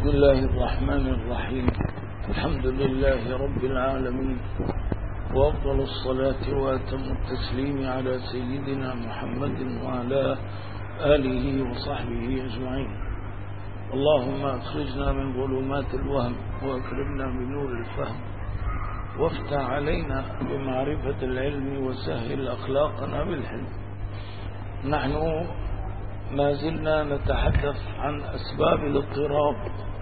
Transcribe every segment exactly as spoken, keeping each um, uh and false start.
بسم الله الرحمن الرحيم. الحمد لله رب العالمين، وأفضل الصلاة وأتم التسليم على سيدنا محمد وعلى آله وصحبه أجمعين. اللهم أخرجنا من ظلمات الوهم وأكرمنا بنور الفهم، وافتح علينا بمعرفة العلم وسهل أخلاقنا بالحلم. نحن ما زلنا نتحدث عن أسباب الاضطراب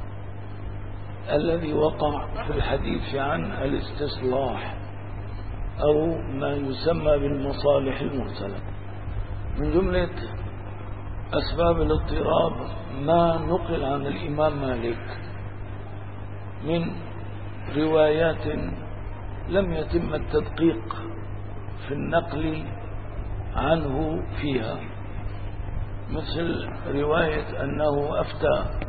الذي وقع في الحديث عن الاستصلاح أو ما يسمى بالمصالح المرسلة. من جملة أسباب الاضطراب ما نقل عن الإمام مالك من روايات لم يتم التدقيق في النقل عنه فيها، مثل رواية أنه أفتى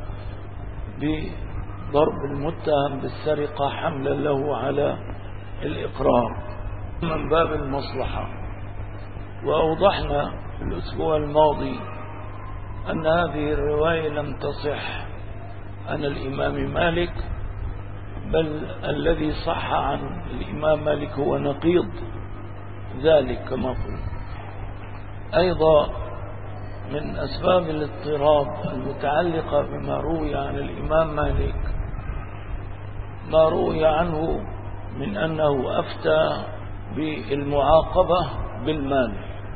بضرب المتهم بالسرقة حملا له على الإقرار من باب المصلحة. وأوضحنا في الأسبوع الماضي أن هذه الرواية لم تصح عن الإمام مالك، بل الذي صح عن الإمام مالك هو نقيض ذلك كما قلت. أيضا من أسباب الاضطراب المتعلقة بما روي عن الإمام مالك ما روي عنه من أنه أفتى بالمعاقبة بالمال،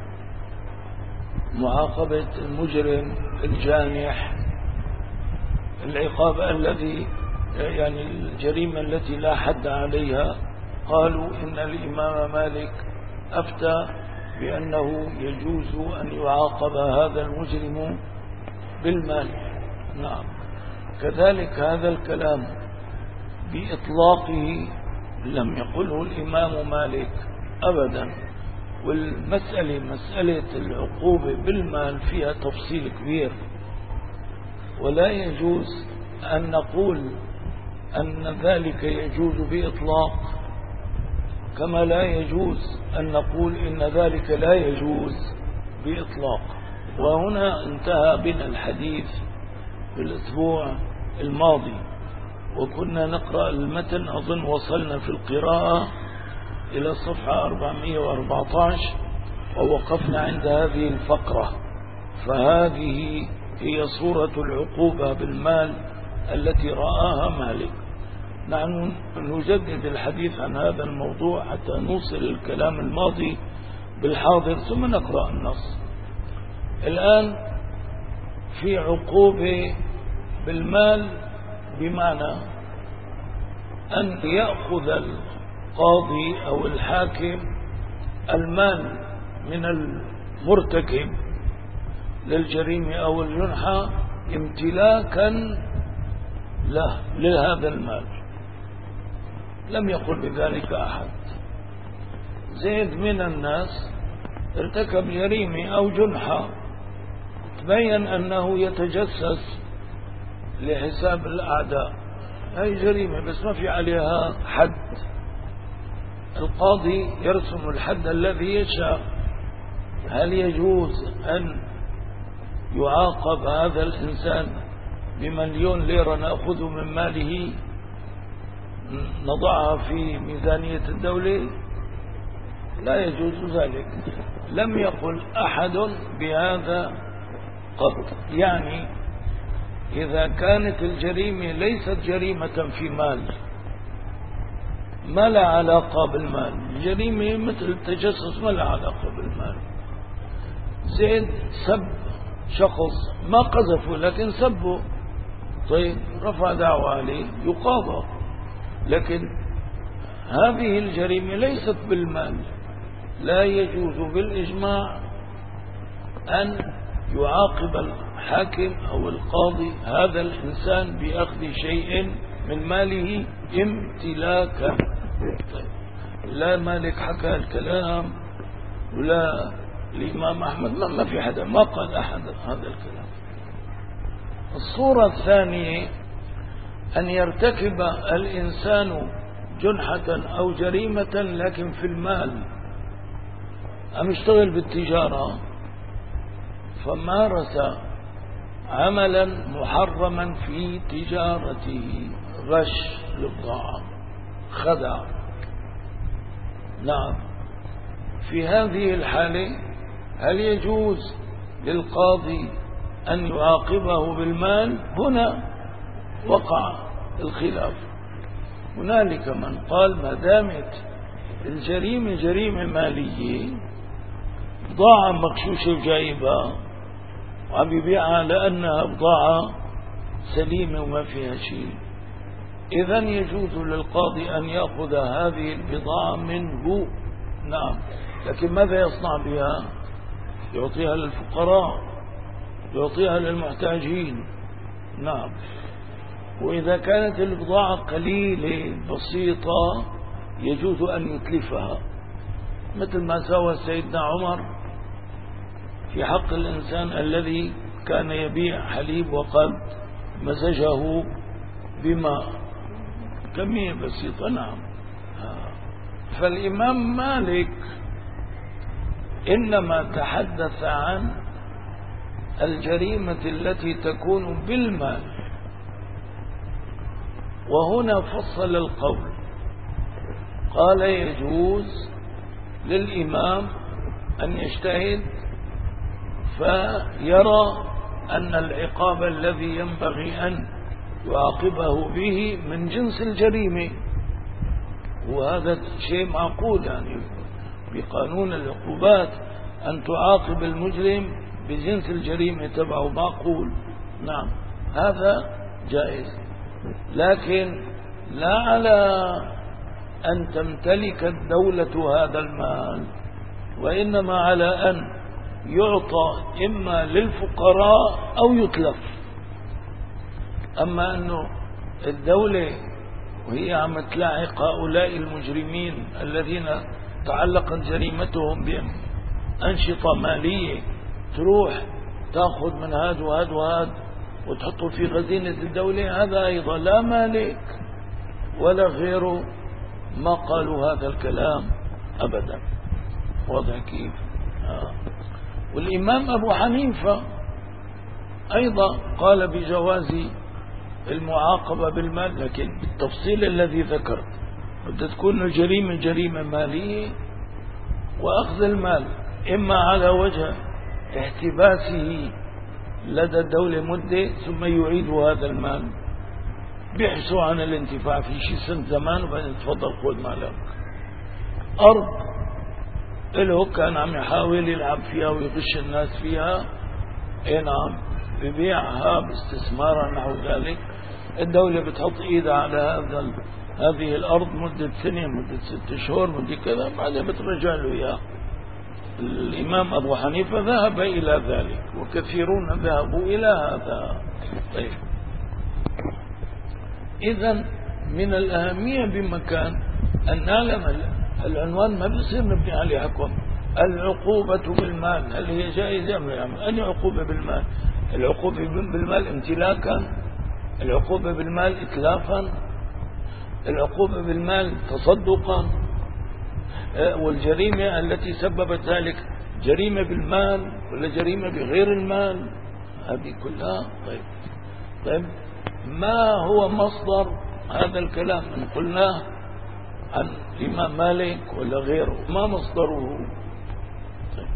معاقبة المجرم الجانح، العقاب الذي يعني الجريمة التي لا حد عليها. قالوا إن الإمام مالك أفتى بأنه يجوز أن يعاقب هذا المجرم بالمال. نعم، كذلك هذا الكلام بإطلاقه لم يقله الإمام مالك أبدا. والمسألة مسألة العقوبة بالمال فيها تفصيل كبير، ولا يجوز أن نقول أن ذلك يجوز بإطلاق، كما لا يجوز أن نقول إن ذلك لا يجوز بإطلاق. وهنا انتهى بنا الحديث في الأسبوع الماضي، وكنا نقرأ المتن، أظن وصلنا في القراءة إلى صفحة أربعمائة وأربعة عشر ووقفنا عند هذه الفقرة. فهذه هي صورة العقوبة بالمال التي رآها مالك. نحن نجدد الحديث عن هذا الموضوع حتى نوصل الكلام الماضي بالحاضر ثم نقرأ النص. الآن في عقوبة بالمال بمعنى أن يأخذ القاضي أو الحاكم المال من المرتكب للجريمة أو الجنحة امتلاكا له لهذا المال. لم يقل بذلك أحد. زيد من الناس ارتكب جريمة أو جنحة، تبين أنه يتجسس لحساب الأعداء، هاي جريمة بس ما في عليها حد. القاضي يرسم الحد الذي يشاء. هل يجوز أن يعاقب هذا الإنسان بمليون ليرة نأخذ من ماله نضعها في ميزانية الدولة؟ لا يجوز ذلك. لم يقل أحد بهذا قط. يعني إذا كانت الجريمة ليست جريمة في مال، ما لا علاقة بالمال، جريمة مثل التجسس ما لا علاقة بالمال. زيد سب شخص، ما قذفه لكن سبه، طيب رفع دعوة عليه يقاضى. لكن هذه الجريمة ليست بالمال. لا يجوز بالإجماع أن يعاقب الحاكم أو القاضي هذا الإنسان بأخذ شيء من ماله امتلاكا. طيب. لا مالك حكى الكلام ولا الإمام أحمد، ما في حدا، ما قال أحد هذا الكلام. الصورة الثانية أن يرتكب الإنسان جنحة أو جريمة لكن في المال. أم يشتغل بالتجارة فمارس عملا محرما في تجارته، غش للبضاعة، خدع. نعم. في هذه الحالة هل يجوز للقاضي أن يعاقبه بالمال؟ هنا وقع الخلاف. هنالك من قال ما دامت الجريمة جريمة مالية، بضاعة مغشوشة وجايبها وعم يبيعها لأنها بضاعة سليمة وما فيها شيء، إذن يجوز للقاضي أن يأخذ هذه البضاعة منه. نعم. لكن ماذا يصنع بها؟ يعطيها للفقراء، يعطيها للمحتاجين. نعم. وإذا كانت البضاعة قليلة بسيطة يجوز أن يتلفها، مثل ما سوى سيدنا عمر في حق الإنسان الذي كان يبيع حليب وقد مزجه بماء، كمية بسيطة. نعم. فالإمام مالك إنما تحدث عن الجريمة التي تكون بالمال، وهنا فصل القول، قال يجوز للإمام أن يجتهد فيرى أن العقاب الذي ينبغي أن يعاقبه به من جنس الجريمة، وهذا شيء معقول يعني بقانون العقوبات أن تعاقب المجرم بجنس الجريمة تبعه، معقول. نعم، هذا جائز، لكن لا على أن تمتلك الدولة هذا المال، وإنما على أن يعطى إما للفقراء أو يتلف. أما أنه الدولة وهي عم تلاحق هؤلاء المجرمين الذين تعلقت جريمتهم بأنشطة مالية، تروح تأخذ من هذا وهذا وهذا وتحطه في خزينة الدولة، هذا أيضا لا مالك ولا غيره ما قالوا هذا الكلام أبدا. واضح كيف؟ آه. والإمام أبو حنيفة أيضا قال بجواز المعاقبة بالمال، لكن بالتفصيل الذي ذكرت، بدها تكون الجريمة جريمة مالية، وأخذ المال إما على وجه احتباسه لدى الدولة مدة ثم يعيد هذا المال، بيحسوا عن الانتفاع في شيء سنة زمان وبعدين تفضل خذ مالك. أرض له كان عم يحاول يلعب فيها ويغش الناس فيها، اي نعم، ببيعها باستثمارا نحو ذلك، الدولة بتحط ايدها على هذا هذه الأرض مدة سنة، مدة ست شهور، مدة كذا، بعدين بترجع له إياه. الإمام أبو حنيفة ذهب إلى ذلك، وكثيرون ذهبوا إلى هذا. طيب، إذن من الأهمية بمكان أن نعلم العنوان ما بيصير نبني عليه حكم. العقوبة بالمال هل هي جائزة أم لا؟ أي عقوبة بالمال؟ العقوبة بالمال امتلاكا، العقوبة بالمال إتلافا، العقوبة بالمال تصدقا، والجريمة التي سببت ذلك جريمة بالمال ولا جريمة بغير المال، هذه كلها. طيب طيب ما هو مصدر هذا الكلام إن قلناه عن الإمام مالك ولا غيره؟ ما مصدره؟ طيب.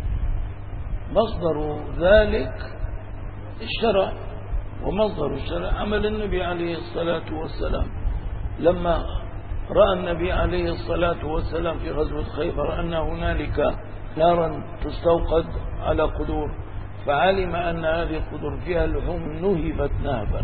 مصدر ذلك الشرع، ومصدر الشرع عمل النبي عليه الصلاة والسلام. لما رأى النبي عليه الصلاة والسلام في غزوة خيبر أن هنالك نارا تستوقد على قدور، فعلم أن هذه القدور فيها لحوم نهبت نهبا،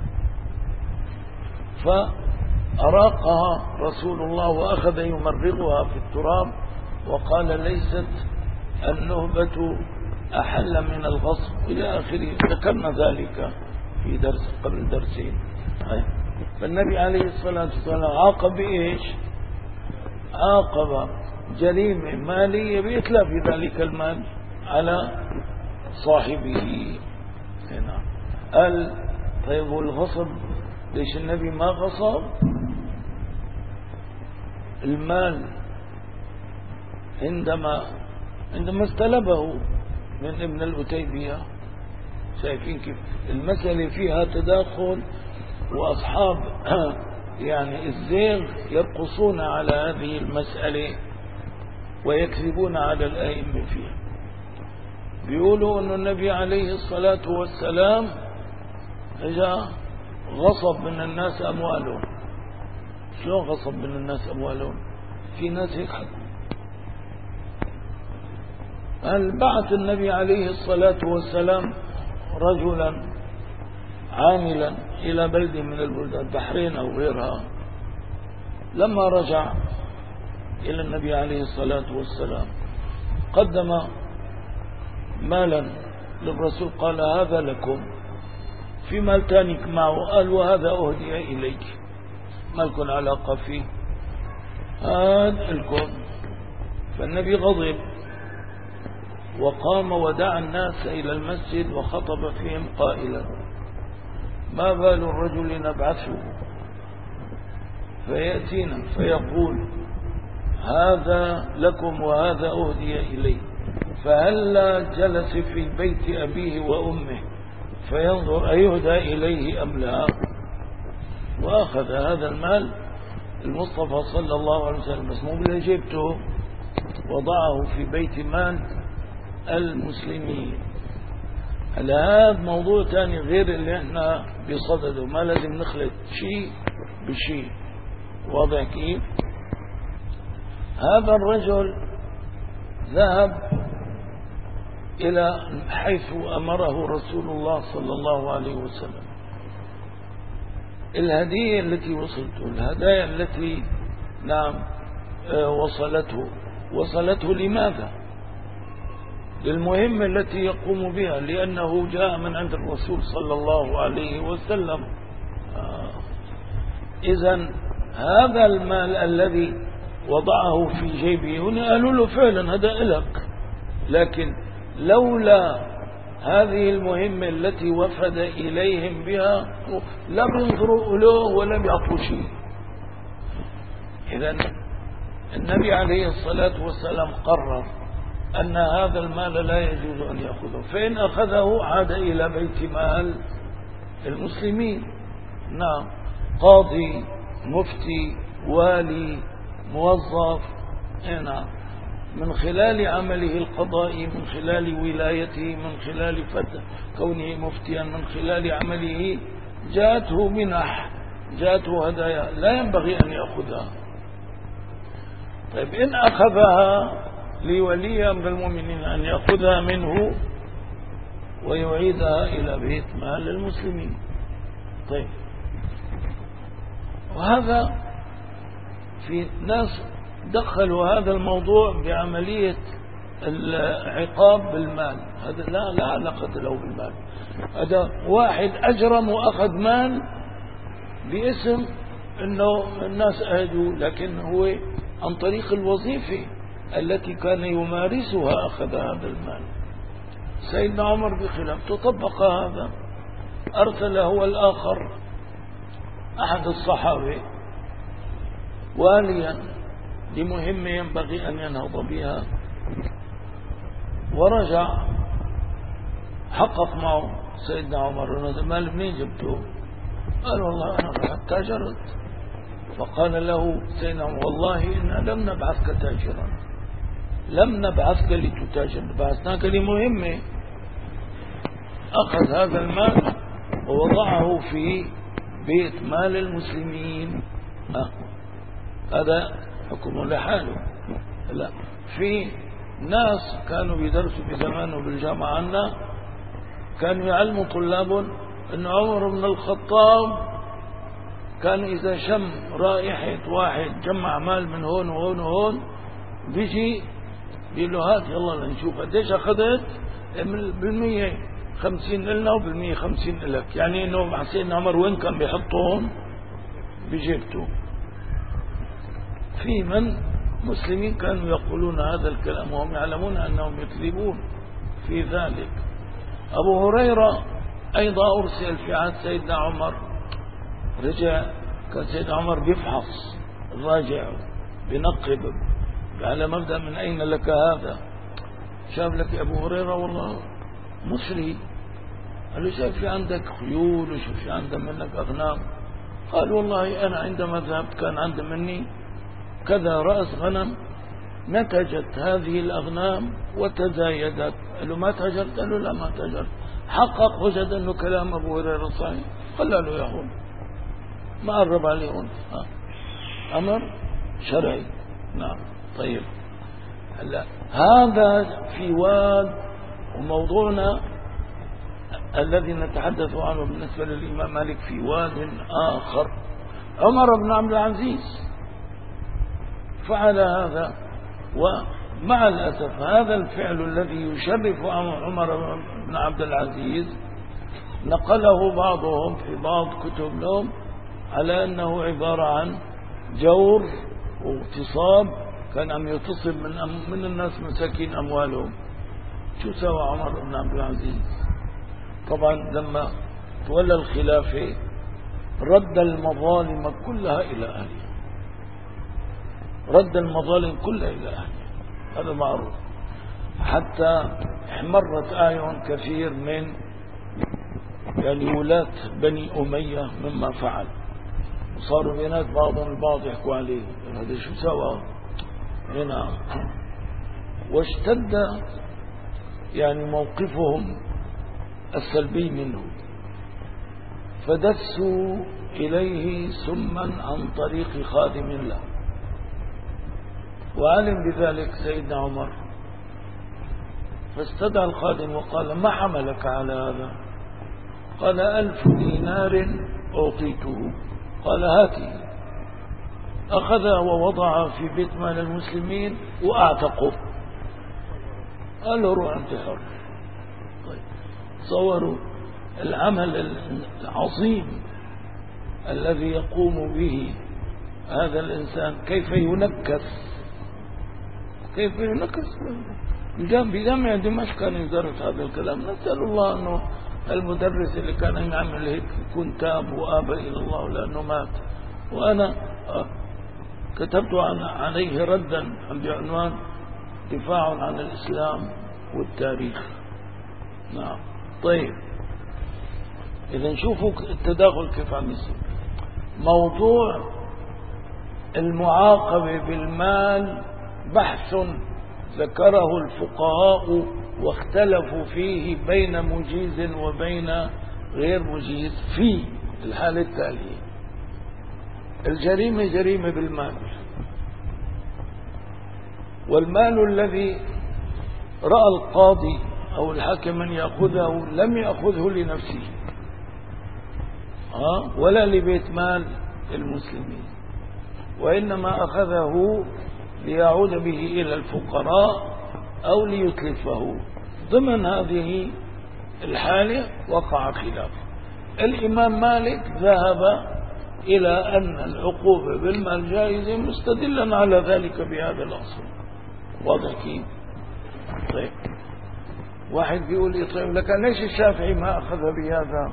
فأراقها رسول الله وأخذ يمرغها في التراب، وقال ليست النهبة أحل من الغصب إلى آخره. ذكرنا ذلك في درس قبل درسين. فالنبي عليه الصلاة والسلام عاقب بإيش؟ عاقب جريمة مالية بإتلاف ذلك المال على صاحبه. هنا قال طيب والغصب ليش النبي ما غصب المال عندما عندما استلبه من ابن الأتيبية؟ شايفين كيف المسألة فيها تداخل، وأصحاب يعني الزيغ يرقصون على هذه المسألة ويكذبون على الأئمة فيها. بيقولوا أن النبي عليه الصلاة والسلام إجا غصب من الناس أموالهم. شلون غصب من الناس أموالهم؟ في ناس هيك حكوا. هل بعث النبي عليه الصلاة والسلام رجلا عاملا إلى بلد من البلدان البحرين أو غيرها، لما رجع إلى النبي عليه الصلاة والسلام قدم مالا للرسول، قال هذا لكم، في مال تاني معه قال وهذا أهدي إليك، ما لكم علاقة فيه، هذا لكم. فالنبي غضب وقام ودعا الناس إلى المسجد وخطب فيهم قائلا ما بال الرجل نبعثه فيأتينا فيقول هذا لكم وهذا أهدي إليه، فهلا جلس في بيت أبيه وأمه فينظر أيهدى إليه أم لا. وأخذ هذا المال المصطفى صلى الله عليه وسلم بس مو بلا جيبته، وضعه في بيت مال المسلمين. هذا موضوع تاني غير اللي احنا بصدده، ما لازم نخلط شيء بشيء. واضح كيف؟ هذا الرجل ذهب إلى حيث أمره رسول الله صلى الله عليه وسلم. الهدية التي وصلته، الهدايا التي نعم وصلته، وصلته لماذا؟ للمهمة التي يقوم بها، لأنه جاء من عند الرسول صلى الله عليه وسلم. آه. إذن هذا المال الذي وضعه في جيبه هنا قالوا له فعلا هذا إلك، لكن لولا هذه المهمة التي وفد إليهم بها لم ينظروا له ولم يعطوا شيء. إذن النبي عليه الصلاة والسلام قرر أن هذا المال لا يجوز أن يأخذه، فإن أخذه عاد إلى بيت مال المسلمين. نعم، قاضي، مفتي، والي، موظف، نعم، من خلال عمله القضائي، من خلال ولايته، من خلال فتح كونه مفتيا، من خلال عمله جاءته منح، جاءته هدايا لا ينبغي أن يأخذها. طيب إن أخذها لولي أمر المؤمنين أن يأخذها منه ويعيدها إلى بيت مال المسلمين. طيب، وهذا في ناس دخلوا هذا الموضوع بعملية العقاب بالمال، هذا لا لا علاقة له بالمال. هذا واحد أجرم وأخذ مال باسم أنه الناس أهدوا، لكن هو عن طريق الوظيفة التي كان يمارسها أخذ هذا المال. سيدنا عمر بخلاف تطبق هذا، أرسل هو الآخر أحد الصحابة واليا لمهمة ينبغي أن ينهض بها، ورجع حقق معه سيدنا عمر هذا المال منين جبته؟ قال والله أنا رحت تاجرت. فقال له سيدنا عمر والله إنا لم نبعثك تاجرا، لم نبعثك لتتاجر، بعثناك لمهمة. أخذ هذا المال ووضعه في بيت مال المسلمين. آه. هذا حكم لحاله. لا، في ناس كانوا بيدرسوا بزمانه بالجامعة عنا كانوا يعلموا طلابهم أن عمر بن الخطاب كان إذا شم رائحة واحد جمع مال من هون وهون وهون بيجي بيقول له هات يلا لنشوف قديش أخذت، بالمية خمسين لنا وبالمية خمسين لك، يعني إنه حسين عمر وين كان بيحطهم بجيبته. في من مسلمين كانوا يقولون هذا الكلام وهم يعلمون أنهم يكذبون في ذلك. أبو هريرة أيضا أرسل في عهد سيدنا عمر، رجع كان سيدنا عمر بيفحص الراجع بنقب على مبدأ من أين لك هذا؟ شاف لك أبو هريرة والله مصري قال له شايف في عندك خيول وشوف في عندك منك أغنام. قال والله أنا عندما ذهبت كان عندي مني كذا رأس غنم، نتجت هذه الأغنام وتزايدت. قال له ما تهجرت؟ قال له لا ما تهجرت. حقق وجد أنه كلام أبو هريرة صحيح، قال له يا هون ما قرب عليه هون. أمر شرعي. نعم. طيب هلا هذا في واد. وموضوعنا الذي نتحدث عنه بالنسبة للإمام مالك في واد آخر. عمر بن عبد العزيز فعل هذا، ومع الأسف هذا الفعل الذي يشرف عمر بن عبد العزيز نقله بعضهم في بعض كتب لهم على أنه عبارة عن جور واغتصاب، كان عم يغتصب من, من الناس مساكين أموالهم. شو سوى عمر بن عبد العزيز؟ طبعا لما تولى الخلافة رد المظالم كلها إلى أهلها، رد المظالم كلها إلى أهلها، هذا معروف. حتى احمرت أعين كثير من يعني ولاة بني أمية مما فعل، وصاروا بينات بعضهم البعض يحكوا عليه هذا شو سوى هنا. واشتد يعني موقفهم السلبي منه، فدسوا إليه سما عن طريق خادم له، وعلم بذلك سيدنا عمر، فاستدعى الخادم وقال ما حملك على هذا؟ قال ألف دينار أعطيته. قال هاتي. أخذ ووضع في بيت مال المسلمين وأعتقه. قال له روح أنت حر. طيب تصوروا العمل العظيم الذي يقوم به هذا الإنسان، كيف ينكس كيف ينكس بجامع دمشق كان يدرس هذا الكلام. نسأل الله أنه المدرس اللي كان يعمل هيك يكون تاب وآب إلى الله، لأنه مات. وأنا كتبت عليه ردا بعنوان دفاع عن الإسلام والتاريخ. نعم. طيب إذا نشوفوا التداخل كيف عم يصير. موضوع المعاقبة بالمال بحث ذكره الفقهاء واختلفوا فيه بين مجيز وبين غير مجيز في الحالة التالية. الجريمة جريمة بالمال، والمال الذي رأى القاضي أو الحاكم أن يأخذه لم يأخذه لنفسه أه؟ ولا لبيت مال المسلمين، وإنما أخذه ليعود به إلى الفقراء أو ليتلفه. ضمن هذه الحالة وقع خلاف. الإمام مالك ذهب إلى أن العقوبة بالمال جائزة مستدلا على ذلك بهذا الأصل. واضح كيف؟ طيب واحد بيقول لي طيب لك ليش الشافعي ما أخذ بهذا؟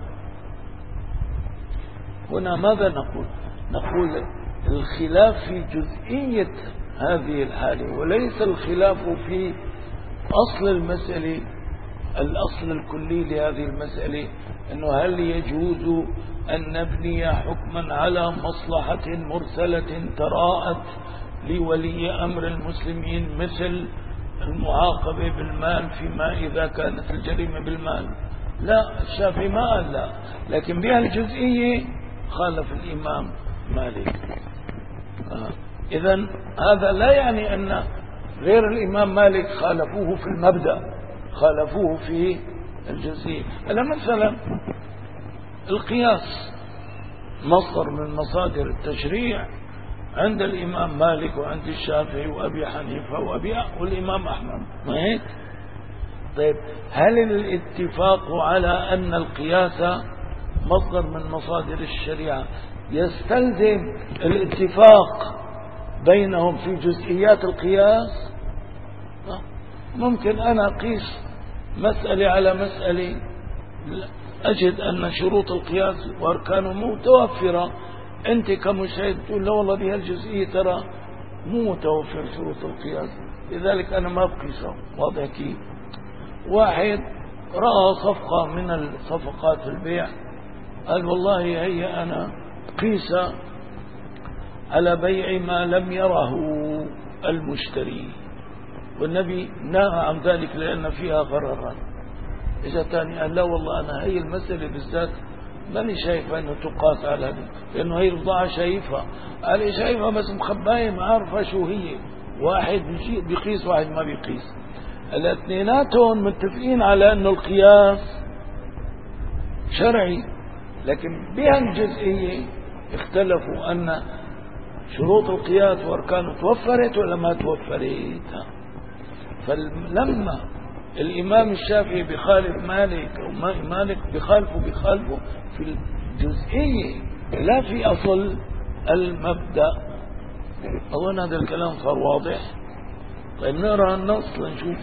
هنا ماذا نقول؟ نقول الخلاف في جزئية هذه الحالة، وليس الخلاف في أصل المسألة. الأصل الكلي لهذه المسألة أنه هل يجوز أن نبني حكما على مصلحة مرسلة تراءت لولي أمر المسلمين مثل المعاقبة بالمال فيما إذا كانت الجريمة بالمال؟ لا، الشافعي ما قال لا، لكن بها الجزئية خالف الإمام مالك. آه. إذن هذا لا يعني أن غير الإمام مالك خالفوه في المبدأ، خالفوه في الجزئية. ألا مثلا القياس مصدر من مصادر التشريع عند الإمام مالك وعند الشافعي وأبي حنيفة وأبي والإمام أحمد، ما هيك؟ طيب هل الاتفاق على أن القياس مصدر من مصادر الشريعة يستلزم الاتفاق بينهم في جزئيات القياس؟ ممكن أنا أقيس مسألة على مسألة أجد أن شروط القياس وأركانه متوفرة، أنت كمشاهد تقول لا والله بها الجزئية ترى مو متوفر شروط القياس، لذلك أنا ما بقيسه. واضح كيف؟ واحد رأى صفقة من الصفقات في البيع، قال والله هي أنا قيس على بيع ما لم يره المشتري، والنبي نهى عن ذلك لأن فيها غررا. إذا تاني قال لا والله أنا هي المسألة بالذات ماني شايفة أنه تقاس على هذه، لأنه هي البضاعة شايفها، قال شايفها بس مخباية ما عارفة شو هي، واحد بيقيس واحد ما بيقيس. الاثنيناتهم متفقين على أنه القياس شرعي، لكن بهالجزئية اختلفوا أن شروط القياس وأركانه توفرت ولا ما توفرت. فلما الإمام الشافعي بخالف مالك أو مالك بخالفه بخالفه في الجزئية لا في أصل المبدأ. أظن هذا الكلام صار واضح. طيب نقرأ النص لنشوف.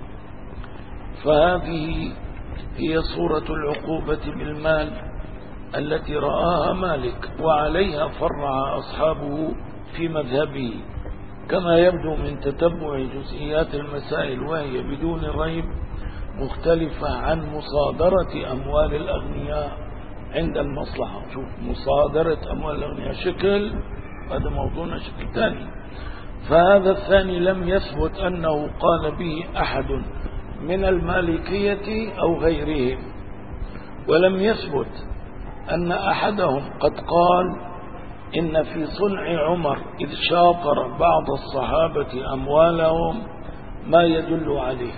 فهذه هي صورة العقوبة بالمال التي رآها مالك، وعليها فرع أصحابه في مذهبه، كما يبدو من تتبع جزئيات المسائل، وهي بدون ريب مختلفة عن مصادرة أموال الأغنياء عند المصلحة. شوف، مصادرة أموال الأغنياء شكل، هذا موضوعنا شكل ثاني. فهذا الثاني لم يثبت أنه قال به أحد من المالكية أو غيرهم، ولم يثبت أن أحدهم قد قال إن في صنع عمر إذ شاطر بعض الصحابة أموالهم ما يدل عليه.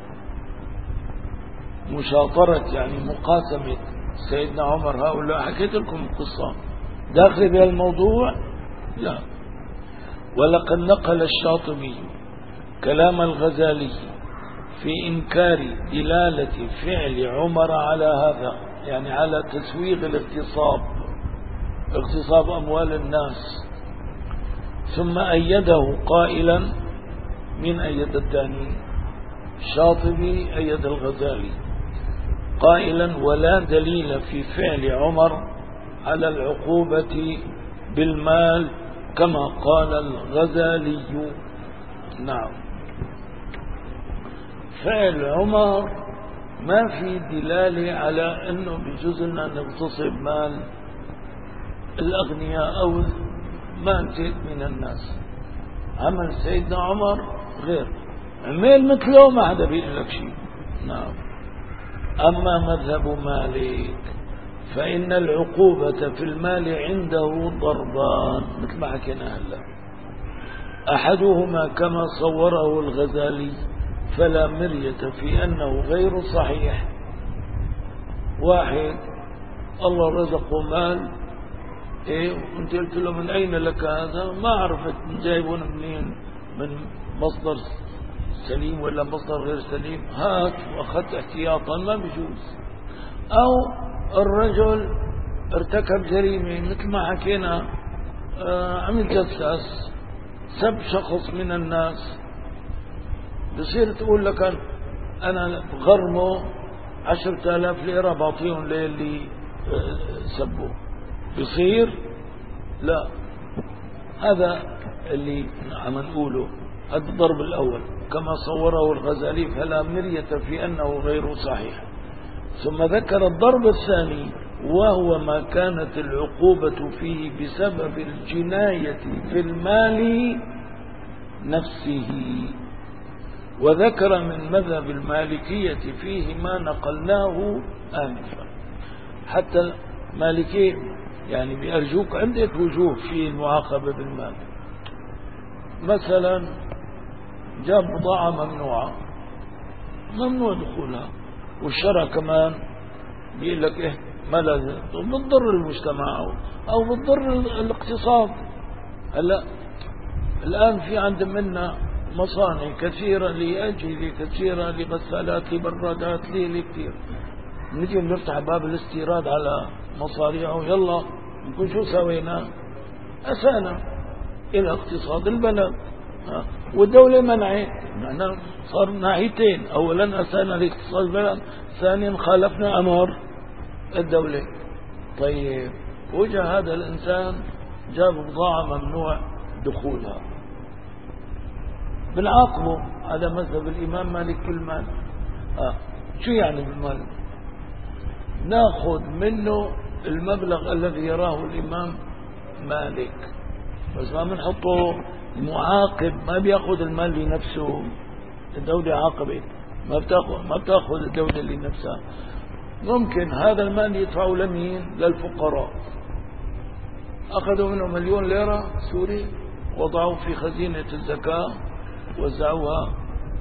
مشاطرة يعني مقاسمة سيدنا عمر هؤلاء، حكيت لكم القصة داخل بها الموضوع. لا، ولقد نقل الشاطبي كلام الغزالي في إنكار دلالة فعل عمر على هذا، يعني على تسويغ الاغتصاب، اغتصاب أموال الناس، ثم أيده قائلا، من أيد الثاني؟ الشاطبي أيد الغزالي قائلا ولا دليل في فعل عمر على العقوبة بالمال كما قال الغزالي. نعم، فعل عمر ما في دلالة على أنه بجوز لنا نغتصب مال الأغنياء أو مال زيد من الناس. عمل سيدنا عمر غير، عمل مثله ما حدا بيقول لك شيء. نعم. أما مذهب مالك فإن العقوبة في المال عنده ضربان، مثل ما حكينا هلا، أحدهما كما صوره الغزالي فلا مرية في أنه غير صحيح. واحد الله رزقه مال، ايه وانت قلت له من اين لك هذا؟ ما عرفت جايبون منين، من مصدر سليم ولا مصدر غير سليم، هات واخذت احتياطا، ما بيجوز. او الرجل ارتكب جريمة مثل ما حكينا، آه عمل جساس، سب شخص من الناس، بصير تقول لك انا غرمه عشرة آلاف ليرة بعطيهم للي سبوه، بصير؟ لا، هذا اللي عم نقوله. هذا الضرب الأول كما صوره الغزالي فلا مرية في أنه غير صحيح. ثم ذكر الضرب الثاني وهو ما كانت العقوبة فيه بسبب الجناية في المال نفسه، وذكر من مذهب المالكية فيه ما نقلناه آنفا. حتى مالكي يعني بأرجوك عندك وجوه في المعاقبة بالمال. مثلا جاب بضاعة ممنوعة، ممنوع دخولها، والشرع كمان بيقول لك إيه ما لازم، بتضر المجتمع أو, أو بتضر الاقتصاد. هلا الآن في عند منا مصانع كثيرة لأجهزة كثيرة لغسالات لبرادات لي كثير، نجي بنفتح باب الاستيراد على مصاريعه، يلا نقول شو سوينا؟ أسانا إلى اقتصاد البلد، والدولة منعت، معنا صار ناحيتين، أولا أسانا لاقتصاد البلد، ثانيا خالفنا أمر الدولة. طيب وجه هذا الإنسان جاب بضاعة ممنوع دخولها، بنعاقبه على مذهب الإمام مالك المال. آه. شو يعني بالمال؟ ناخذ منه المبلغ الذي يراه الإمام مالك، بس ما بنحطه معاقب، ما بياخذ المال لنفسه. الدولة عاقبت، ما بتاخذ ما بتاخذ الدولة لنفسها. ممكن هذا المال يدفعه لمين؟ للفقراء. أخذوا منه مليون ليرة سوري وضعوا في خزينة الزكاة وزعوها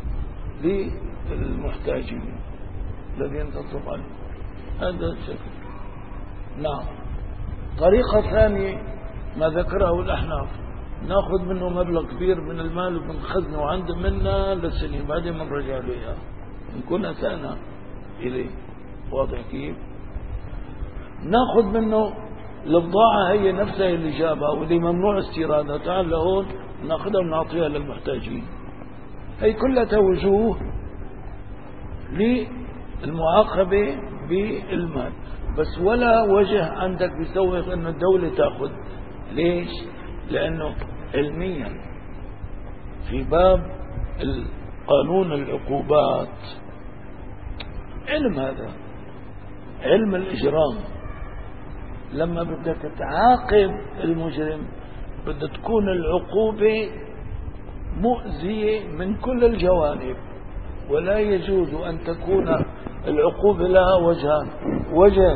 للمحتاجين الذين تصرف عليهم. هذا الشكل. نعم. طريقة ثانية ما ذكره الأحناف، ناخذ منه مبلغ كبير من المال وبنخزنه عند منا لسنين، بعدين بنرجع له اياه، نكون أسأنا إليه. واضح كيف؟ ناخذ منه البضاعة هي نفسها اللي جابها واللي ممنوع استيرادها، تعال لهون ناخذها ونعطيها للمحتاجين. هي كلها وجوه للمعاقبة بالمال، بس ولا وجه عندك بيسوغ أن الدولة تأخذ. ليش؟ لأنه علميا في باب قانون العقوبات، علم هذا علم الإجرام، لما بدك تعاقب المجرم بدها تكون العقوبة مؤذية من كل الجوانب، ولا يجوز أن تكون العقوبة لها وجهان: وجه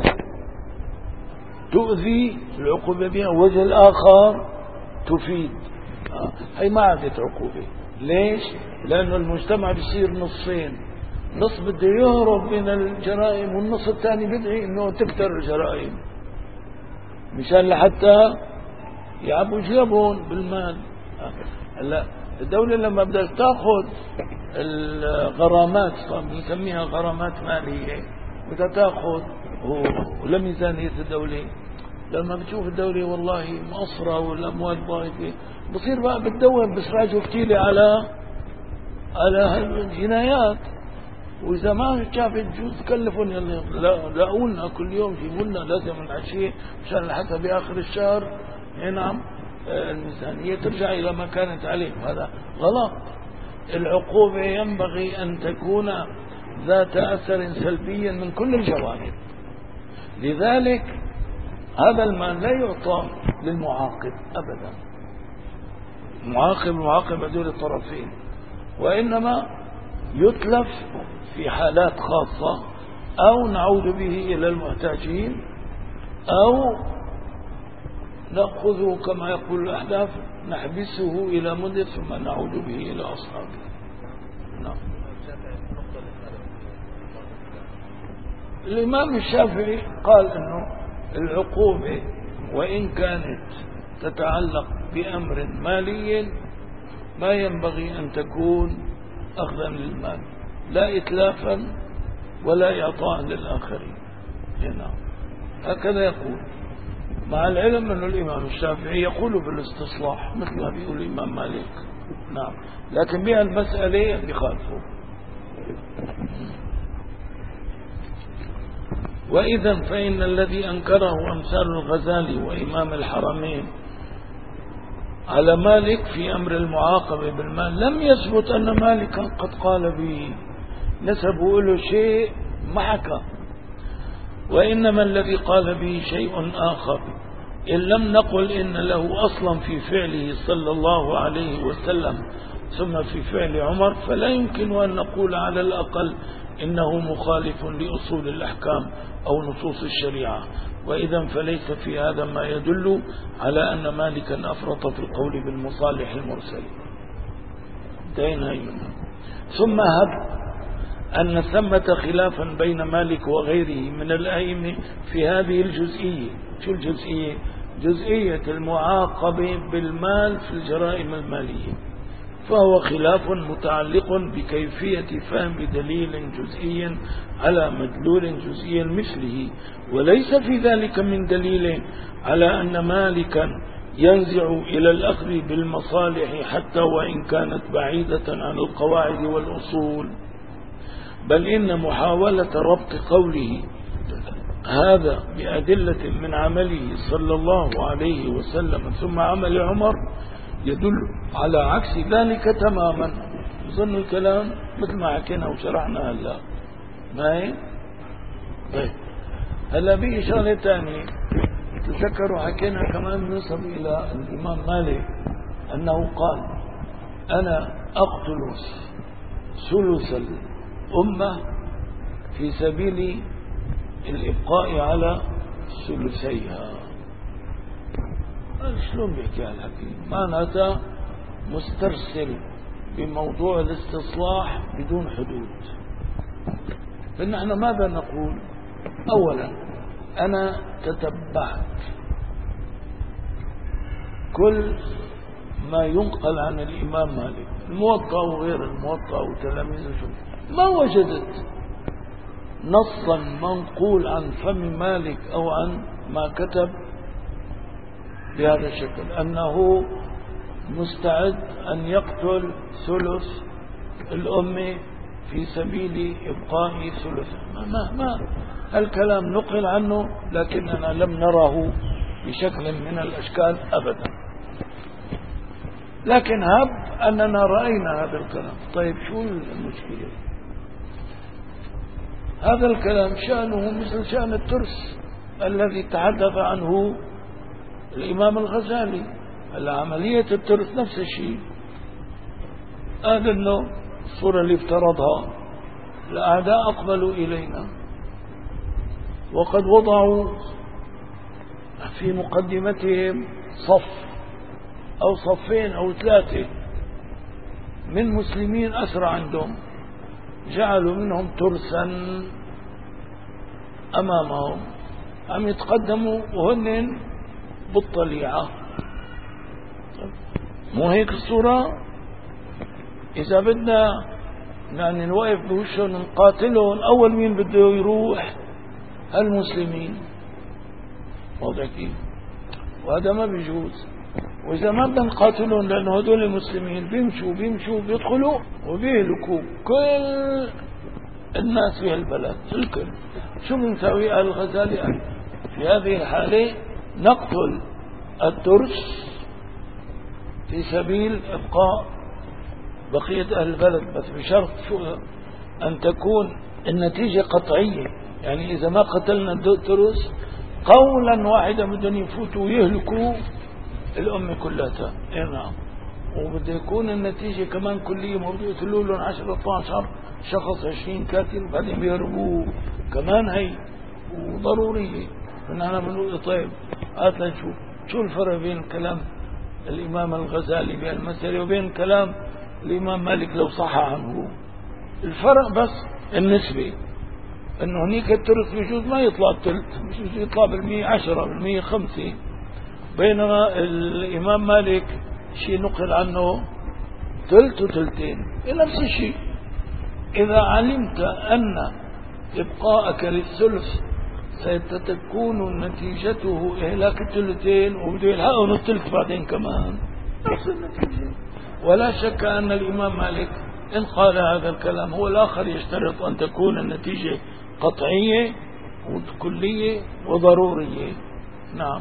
تؤذي العقوبة بها، وجه الآخر تفيد. آه. هي ما عادت عقوبة. ليش؟ لأنه المجتمع بيصير نصين، نص بده يهرب من الجرائم والنص الثاني بدعي انه تكتر الجرائم مشان لحتى يعبوا جيبهم بالمال. هلا الدولة لما بدها تاخذ الغرامات، بنسميها غرامات مالية، بدها تاخذ ولميزانية الدولة. لما بتشوف الدولة والله مقصرة والأموال ضايفة، بصير بقى بتدور بسراج وفتيلة على على الجنايات. وإذا ما شافت جوز تكلفون يلا لاقولنا كل يوم جيبوا لنا لازم العشية مشان لحتى بآخر الشهر نعم الميزانية ترجع إلى ما كانت عليه. هذا غلط. العقوبة ينبغي أن تكون ذات أثر سلبي من كل الجوانب. لذلك هذا المال لا يعطى للمعاقب أبدا، المعاقب المعاقب هذول الطرفين، وإنما يتلف في حالات خاصة، أو نعود به إلى المحتاجين، أو نأخذه كما يقول الأحناف نحبسه إلى مدة ثم نعود به إلى أصحابه. نعم. الإمام الشافعي قال أنه العقوبة وإن كانت تتعلق بأمر مالي ما ينبغي أن تكون أخذا للمال، لا إتلافا ولا إعطاء للآخرين. نعم. هكذا يقول، مع العلم أن الإمام الشافعي يقول بالاستصلاح مثل ما بيقول الإمام مالك. نعم. لكن بها المسألة بخالفه. وإذا فإن الذي أنكره أمثال الغزالي وإمام الحرمين على مالك في أمر المعاقبة بالمال لم يثبت أن مالكا قد قال به، نسبوا له شيء محكى، وإنما الذي قال به شيء آخر. إن لم نقل إن له أصلا في فعله صلى الله عليه وسلم ثم في فعل عمر، فلا يمكن أن نقول على الأقل إنه مخالف لأصول الأحكام أو نصوص الشريعة. وإذا فليس في هذا ما يدل على أن مالكا أفرط في القول بالمصالح المرسلة. ثم هب أن ثمة خلافا بين مالك وغيره من الأئمة في هذه الجزئية. شو الجزئية؟ جزئية المعاقبة بالمال في الجرائم المالية، فهو خلاف متعلق بكيفية فهم دليل جزئي على مدلول جزئي مثله، وليس في ذلك من دليل على أن مالكا ينزع إلى الأخذ بالمصالح حتى وإن كانت بعيدة عن القواعد والأصول، بل إن محاولة ربط قوله هذا بأدلة من عمله صلى الله عليه وسلم ثم عمل عمر يدل على عكس ذلك تماما. ظن الكلام مثل ما حكينا وشرحنا هلا. ما هي طيب. هلا في شغله ثانيه تذكروا حكينا كمان نسب الى الامام مالك انه قال انا اقتل ثلث الامه في سبيل الابقاء على ثلثيها. شلون بيحكي الحكيم؟ معناتها مسترسل بموضوع الاستصلاح بدون حدود. فنحن ماذا نقول؟ اولا انا تتبعت كل ما ينقل عن الامام مالك، الموطأ وغير الموطأ وتلاميذه، ما وجدت نصا منقول عن فم مالك او عن ما كتب بهذا الشكل انه مستعد ان يقتل ثلث الامه في سبيل ابقاء ثلث. ما ما الكلام نقل عنه لكننا لم نره بشكل من الاشكال ابدا. لكن هب اننا راينا هذا الكلام. طيب شو المشكله؟ هذا الكلام شأنه مثل شأن الترس الذي تحدث عنه الإمام الغزالي. عملية الترس نفس الشيء. هذا النوع الصورة اللي افترضها الأعداء أقبلوا إلينا وقد وضعوا في مقدمتهم صف أو صفين أو ثلاثة من مسلمين أسرى عندهم، جعلوا منهم ترسا أمامهم عم يتقدموا وهن بالطليعة. مو هيك الصورة؟ إذا بدنا يعني نوقف بوشهم نقاتلهم، أول مين بده يروح؟ المسلمين. واضح كيف؟ وهذا ما بيجوز. وإذا ما بدنا نقاتلهم لأنه هدول المسلمين بيمشوا بيمشوا بيدخلوا وبيهلكوا كل الناس في البلد الكل. شو بنسوي؟ الغزالي في هذه الحالة نقتل الترس في سبيل إبقاء بقية أهل البلد، بس بشرط شو أن تكون النتيجة قطعية. يعني إذا ما قتلنا الترس قولا واحدا بدهم يفوتوا ويهلكوا الأمة كلها. إيه نعم. وبده يكون النتيجة كمان كلية، ما بده يقتلوا لهم عشرة اثناشر شخص عشرين كاتل وبعدين بيهربوا كمان. هي وضرورية. فنحن بنقول طيب هات لنشوف شو الفرق بين كلام الإمام الغزالي بهالمسألة وبين كلام الإمام مالك لو صح عنه. الفرق بس النسبة، انه هنيك الترس بيجوز ما يطلع الثلث، بيجوز يطلع بالمية عشرة بالمية خمسة، بينما الإمام مالك شيء نقل عنه ثلث وثلثين. نفس الشيء. إذا علمت أن إبقاءك للثلث ستكون نتيجته إهلاك الثلثين وبده يلحقهم الثلث بعدين كمان، نفس النتيجة. ولا شك أن الإمام مالك إن قال هذا الكلام هو الآخر يشترط أن تكون النتيجة قطعية وكلية وضرورية. نعم.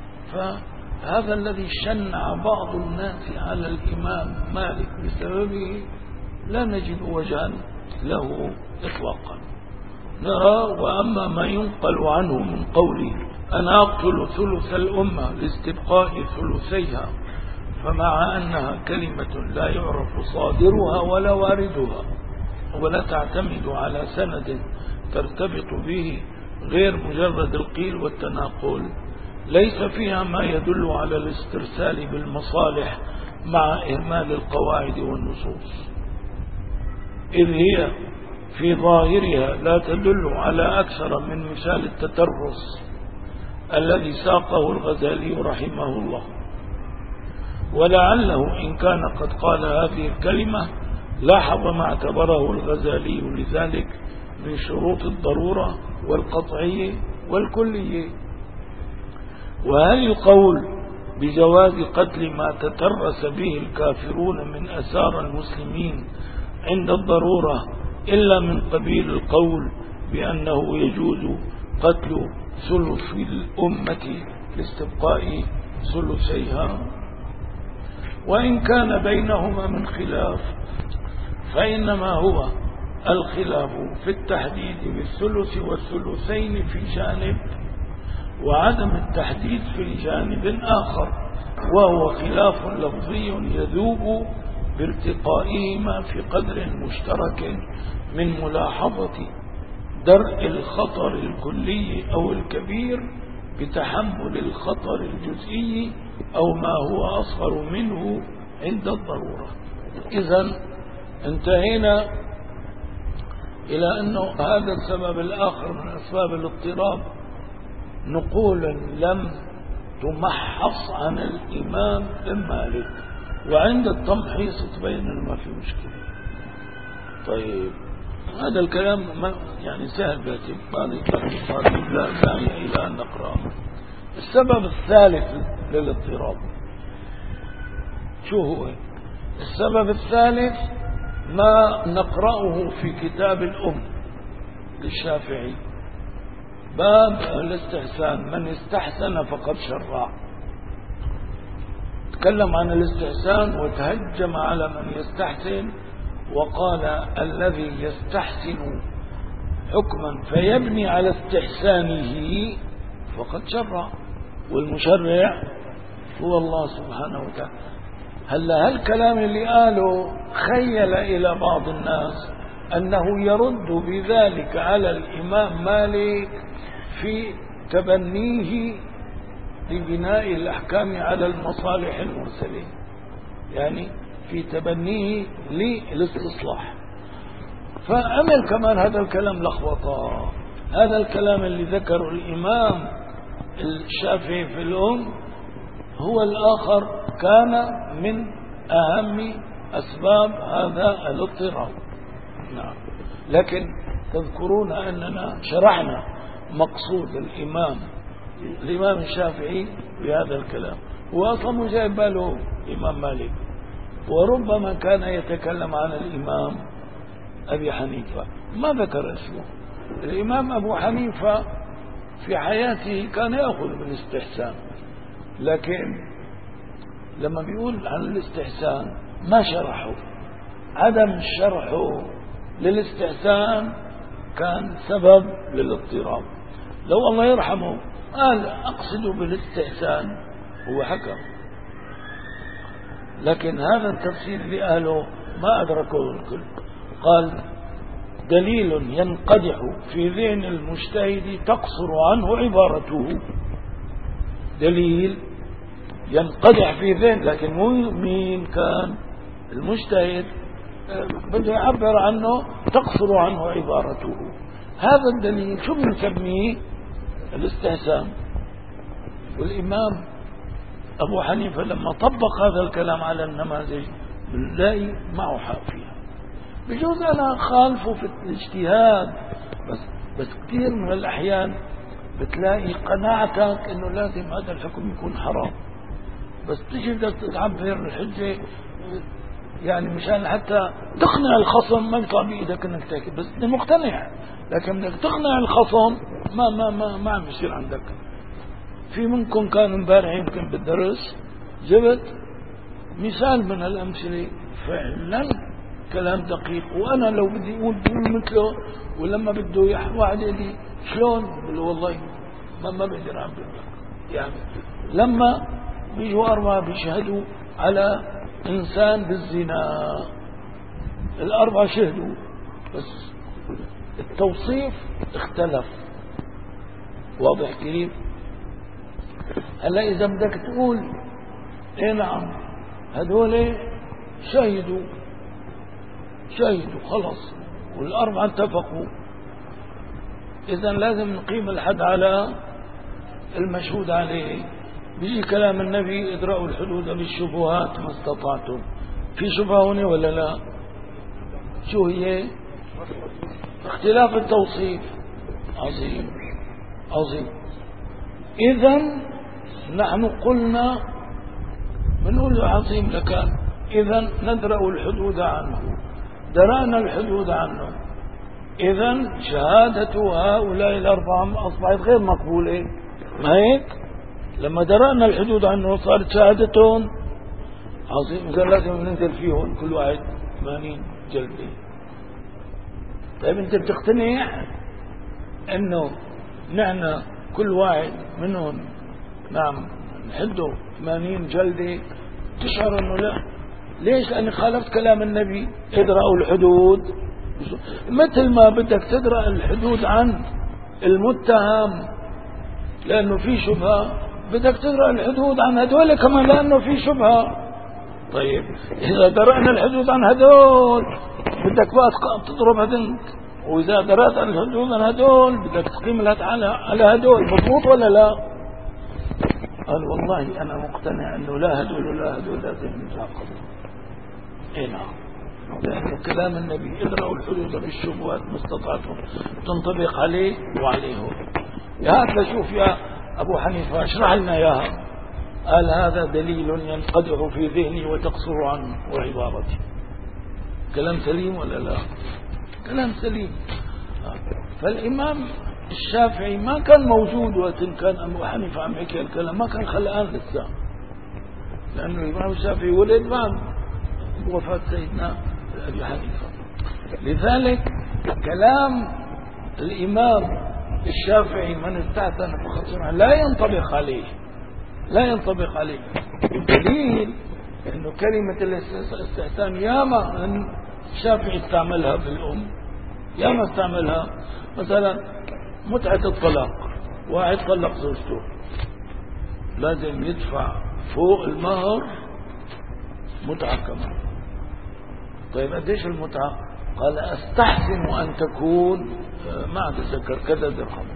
فهذا الذي شنع بعض الناس على الإمام مالك بسببه لا نجد وجها له إطلاقا. نرى وأما ما ينقل عنه من قوله أنا أقتل ثلث الأمة لاستبقاء ثلثيها، فمع أنها كلمة لا يعرف صادرها ولا واردها ولا تعتمد على سند ترتبط به غير مجرد القيل والتناقل، ليس فيها ما يدل على الاسترسال بالمصالح مع إهمال القواعد والنصوص، إذ هي في ظاهرها لا تدل على أكثر من مثال التترس الذي ساقه الغزالي رحمه الله. ولعله إن كان قد قال هذه الكلمة لاحظ ما اعتبره الغزالي لذلك من شروط الضرورة والقطعية والكلية. وهل القول بجواز قتل ما تترس به الكافرون من أسار المسلمين عند الضرورة إلا من قبيل القول بأنه يجوز قتل ثلث الأمة لاستبقاء ثلثيها؟ وإن كان بينهما من خلاف فإنما هو الخلاف في التحديد بالثلث والثلثين في جانب، وعدم التحديد في جانب آخر، وهو خلاف لفظي يذوب بارتقائهما في قدر مشترك من ملاحظة درء الخطر الكلي أو الكبير بتحمل الخطر الجزئي أو ما هو أصغر منه عند الضرورة. إذن انتهينا إلى أنه هذا السبب الآخر من أسباب الاضطراب نقول لم تمحص عن الإمام ابن مالك، وعند التمحيص تبين ما في مشكلة. طيب هذا الكلام ما يعني سهل بيتم لا داعي إلى أن نقرأه. السبب الثالث للاضطراب شو هو؟ السبب الثالث ما نقرأه في كتاب الأم للشافعي، باب الاستحسان، من استحسن فقد شرع. تكلم عن الاستحسان وتهجم على من يستحسن، وقال الذي يستحسن حكما فيبني على استحسانه فقد شرع، والمشرع هو الله سبحانه وتعالى. هلا هالكلام اللي قاله خيل إلى بعض الناس أنه يرد بذلك على الإمام مالك في تبنيه لبناء الأحكام على المصالح المرسلة، يعني في تبنيه للاستصلاح. فعمل كمان هذا الكلام لخبطة. هذا الكلام اللي ذكره الإمام الشافعي في الأم هو الآخر كان من أهم أسباب هذا الاضطراب. نعم، لكن تذكرون أننا شرحنا مقصود الإمام الإمام الشافعي بهذا الكلام، هو أصلا جايب باله الإمام مالك، وربما كان يتكلم عن الإمام أبي حنيفة، ما ذكر اسمه. الإمام أبو حنيفة في حياته كان يأخذ بالاستحسان، لكن لما بيقول عن الاستحسان ما شرحه. عدم شرحه للاستحسان كان سبب للاضطراب. لو الله يرحمه قال أقصد بالاستحسان هو حكم، لكن هذا التفسير اللي قاله ما أدركه الكل. قال دليل ينقدح في ذهن المجتهد تقصر عنه عبارته. دليل ينقدح في ذهن، لكن مين كان المجتهد بده يعبر عنه تقصر عنه عبارته. هذا الدليل شو بنسميه؟ الاستحسان. والإمام أبو حنيفة لما طبق هذا الكلام على النماذج بنلاقي معه حق فيها. بجوز أنا خالفه في الاجتهاد، بس بس كثير من الأحيان بتلاقي قناعتك إنه لازم هذا الحكم يكون حرام، بس تيجي بدك تعبر الحجة يعني مشان حتى تقنع الخصم، ما يطلع بإيدك إنك تحكي، بس أنت مقتنع، لكن بدك تقنع الخصم ما ما ما ما عم يصير عندك. في منكم كان امبارح يمكن بالدرس جبت مثال من الأمثلة فعلا كلام دقيق، وأنا لو بدي أقول بقول مثله، ولما بده يحكي واحد يدي شلون بقول والله ما ما بقدر أعبر لك. يعني لما بيجوا أربعة بيشهدوا على إنسان بالزنا، الأربعة شهدوا بس التوصيف اختلف. واضح كيف؟ هلا إذا بدك تقول إيه نعم هذول شهدوا شهدوا خلص والأربعة اتفقوا، إذا لازم نقيم الحد على المشهود عليه. بيجي كلام النبي ادرأوا الحدود بالشبهات ما استطعتم. في شبهة هنا ولا لا؟ شو هي؟ اختلاف التوصيف. عظيم عظيم. إذا نحن قلنا بنقول له عظيم لك، إذا ندرأ الحدود عنه، درأنا الحدود عنه، إذا شهادة هؤلاء الأربعة أصبحت غير مقبولة. ما هيك؟ لما درأنا الحدود عنه صارت شهادتهم عظيم، إذا لازم ننزل فيهم كل واحد ثمانين جلدة. طيب أنت بتقتنع أنه نحن كل واحد منهم نعم نحده ثمانين جلدة؟ تشعر أنه لا. ليش؟ لأني خالفت كلام النبي، ادرأوا الحدود. مثل ما بدك تدرأ الحدود عن المتهم لأنه في شبهة، بدك تدرأ الحدود عن هدول كمان لأنه في شبهة. طيب إذا درأنا الحدود عن هدول بدك بقى تضرب هدول، وإذا درأت عن الحدود عن هدول بدك تقيم الهد على هدول. مضبوط ولا لا؟ قال والله أنا مقتنع أنه لا هدول ولا هدول لازم نتعاقبوا. إيه نعم، لأنه كلام النبي ادرأوا الحدود بالشبهات ما استطعتم تنطبق عليه وعليه. هات لشوف يا أبو حنيفة اشرح لنا إياها. قال هذا دليل ينقدح في ذهني وتقصر عنه وعبارتي. كلام سليم ولا لا؟ كلام سليم. فالإمام الشافعي ما كان موجود وقت كان أبو حنيفة عم يحكي الكلام، ما كان خلقان لسه، لأنه الإمام الشافعي ولد بعد وفاة سيدنا أبي حنيفة. لذلك كلام الإمام الشافعي من استحسن فقد سمع لا ينطبق عليه، لا ينطبق عليه. والدليل أنه كلمة الاستحسان ياما الشافعي استعملها في الأم، ياما استعملها. مثلا متعة الطلاق، واحد طلق زوجته لازم يدفع فوق المهر متعة كمان. طيب قديش المتعة؟ قال استحسن أن تكون ما أتذكر كذا درهم،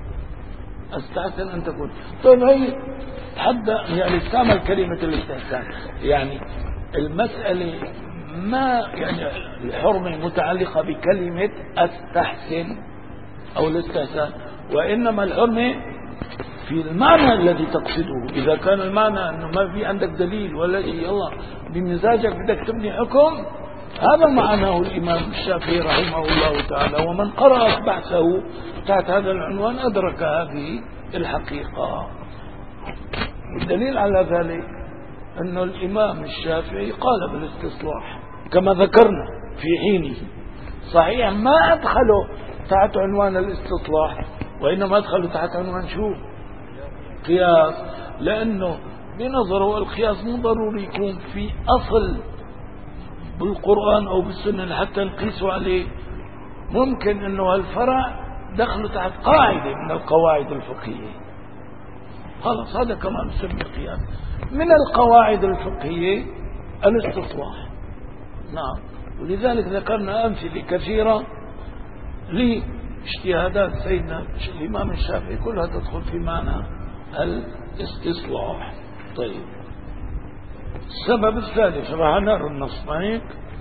استحسن أن تكون. طيب هي حتى يعني استعمل كلمة الاستحسان، يعني المسألة ما يعني الحرمة متعلقة بكلمة استحسن أو الاستحسان، وإنما الحرمة في المعنى الذي تقصده. إذا كان المعنى أنه ما في عندك دليل ولا شيء، الله بمزاجك بدك تبني حكم، هذا معناه الإمام الشافعي رحمه الله تعالى. ومن قرأ بحثه تحت هذا العنوان أدرك هذه الحقيقة. والدليل على ذلك أن الإمام الشافعي قال بالاستصلاح كما ذكرنا في حينه. صحيح ما أدخله تحت عنوان الاستصلاح، وإنما أدخله تحت عنوان شو؟ قياس، لأنه بنظره القياس مو ضروري يكون في أصل بالقرآن أو بالسنة حتى نقيسوا عليه. ممكن أنه الفرع دخله تحت قاعدة من القواعد الفقهية، خلاص هذا كمان نسميه قياس. من القواعد الفقهية الاستصلاح. نعم، ولذلك ذكرنا أمثلة كثيرة لاجتهادات سيدنا الإمام الشافعي كلها تدخل في معنى الاستصلاح. طيب السبب الثالث راح نرى النص معك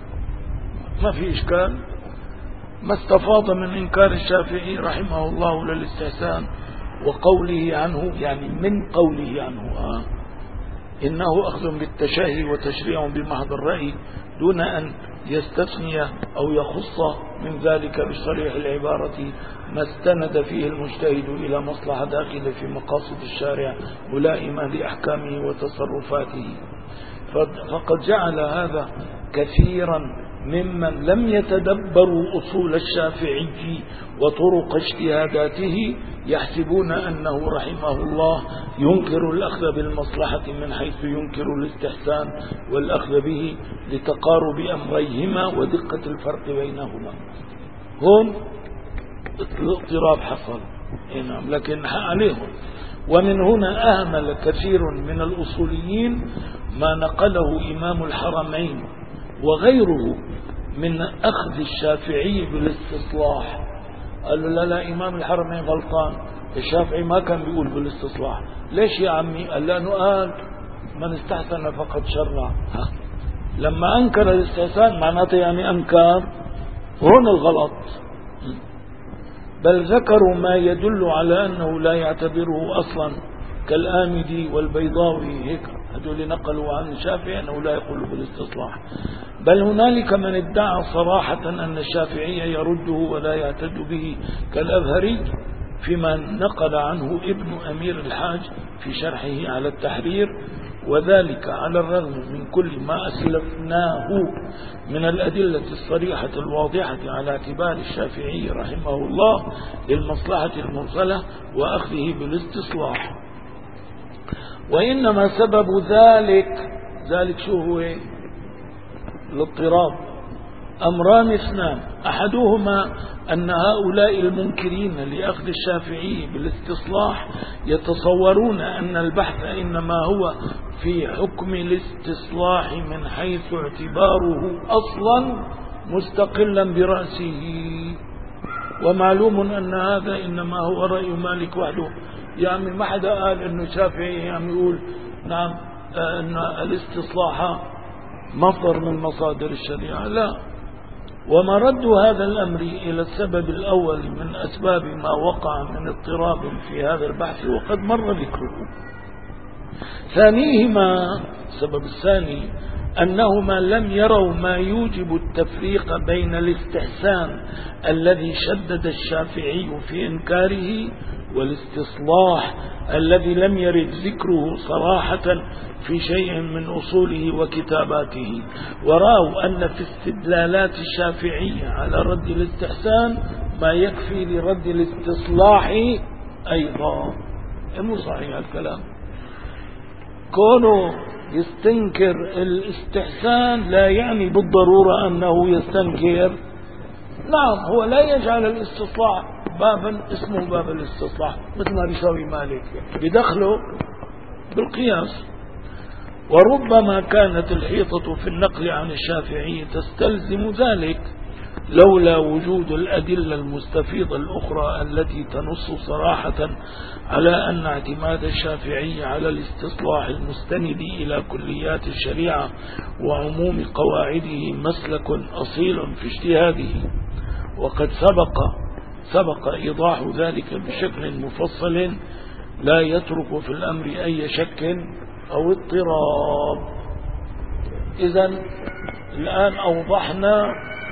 ما في إشكال. ما استفاض من إنكار الشافعي رحمه الله للاستحسان وقوله عنه، يعني من قوله عنه آه إنه أخذ بالتشهي وتشريع بمحض الرأي دون أن يستثني أو يخص من ذلك بصريح العبارة ما استند فيه المجتهد إلى مصلحة داخلة في مقاصد الشارع ملائمة لأحكامه وتصرفاته. فقد جعل هذا كثيرا ممن لم يتدبروا أصول الشافعي وطرق اجتهاداته يحسبون أنه رحمه الله ينكر الأخذ بالمصلحة من حيث ينكر الاستحسان والأخذ به لتقارب أمريهما ودقة الفرق بينهما. هم الاضطراب حصل، نعم، لكن عليهم. ومن هنا أهمل كثير من الأصوليين ما نقله إمام الحرمين وغيره من أخذ الشافعي بالاستصلاح. قالوا لا لا إمام الحرمين غلطان، الشافعي ما كان بيقول بالاستصلاح. ليش يا عمي؟ قال لأنه قال من استحسن فقد شرع. لما أنكر الاستحسان معناته يعني أنكر، هون الغلط. بل ذكروا ما يدل على أنه لا يعتبره أصلا كالآمدي والبيضاوي، هيك هذول نقلوا عن الشافعي أنه لا يقول بالاستصلاح. بل هنالك من ادعى صراحة أن الشافعي يرده ولا يعتد به كالأزهري فيما نقل عنه ابن أمير الحاج في شرحه على التحرير وذلك على الرغم من كل ما أسلفناه من الأدلة الصريحة الواضحة على اعتبار الشافعي رحمه الله للمصلحة المرسلة وأخذه بالاستصلاح. وإنما سبب ذلك ذلك شو هو؟ الاضطراب. أمران اثنان، أحدهما أن هؤلاء المنكرين لأخذ الشافعي بالاستصلاح يتصورون أن البحث إنما هو في حكم الاستصلاح من حيث اعتباره أصلا مستقلا برأسه، ومعلوم أن هذا إنما هو رأي مالك وحده. يعني ما حدا قال أنه الشافعي يعني يقول نعم أن الاستصلاح مصدر من مصادر الشريعة، لا. ومرد هذا الأمر إلى السبب الأول من أسباب ما وقع من اضطراب في هذا البحث وقد مر ذكره. ثانيهما، السبب الثاني، أنهما لم يروا ما يوجب التفريق بين الاستحسان الذي شدد الشافعي في إنكاره والاستصلاح الذي لم يرد ذكره صراحة في شيء من أصوله وكتاباته، ورأوا أن في استدلالات الشافعية على رد الاستحسان ما يكفي لرد الاستصلاح أيضا. مو صحيح الكلام. كونه يستنكر الاستحسان لا يعني بالضرورة أنه يستنكر، نعم، هو لا يجعل الاستصلاح بابا اسمه باب الاستصلاح مثل ما بيساوي مالك، بدخله بالقياس. وربما كانت الحيطة في النقل عن الشافعي تستلزم ذلك لولا وجود الأدلة المستفيضة الأخرى التي تنص صراحة على أن اعتماد الشافعي على الاستصلاح المستند إلى كليات الشريعة وعموم قواعده مسلك أصيل في اجتهاده. وقد سبق سبق إيضاح ذلك بشكل مفصل لا يترك في الأمر أي شك أو اضطراب. إذن الآن أوضحنا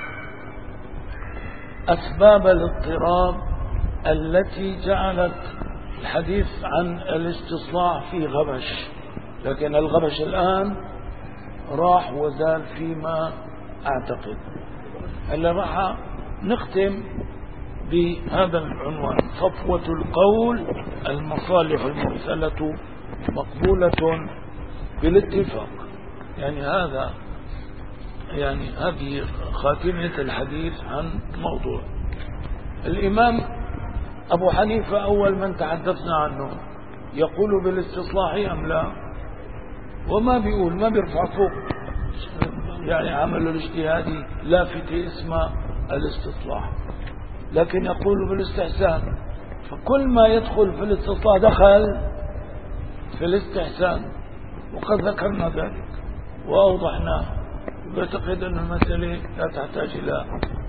أسباب الاضطراب التي جعلت الحديث عن الاستصلاح في غبش، لكن الغبش الآن راح وزال فيما أعتقد. هلا راح نختم بهذا العنوان: صفوة القول المصالح المرسلة مقبولة بالاتفاق. يعني هذا يعني هذه خاتمة الحديث عن موضوع. الإمام أبو حنيفة أول من تحدثنا عنه يقول بالاستصلاح أم لا؟ وما بيقول، ما بيرفع فوق يعني عمل الاجتهادي لافتة اسمه الاستصلاح، لكن يقول بالاستحسان. فكل ما يدخل في الاستصلاح دخل في الاستحسان، وقد ذكرنا ذلك وأوضحناه. بعتقد أن المسألة لا تحتاج إلى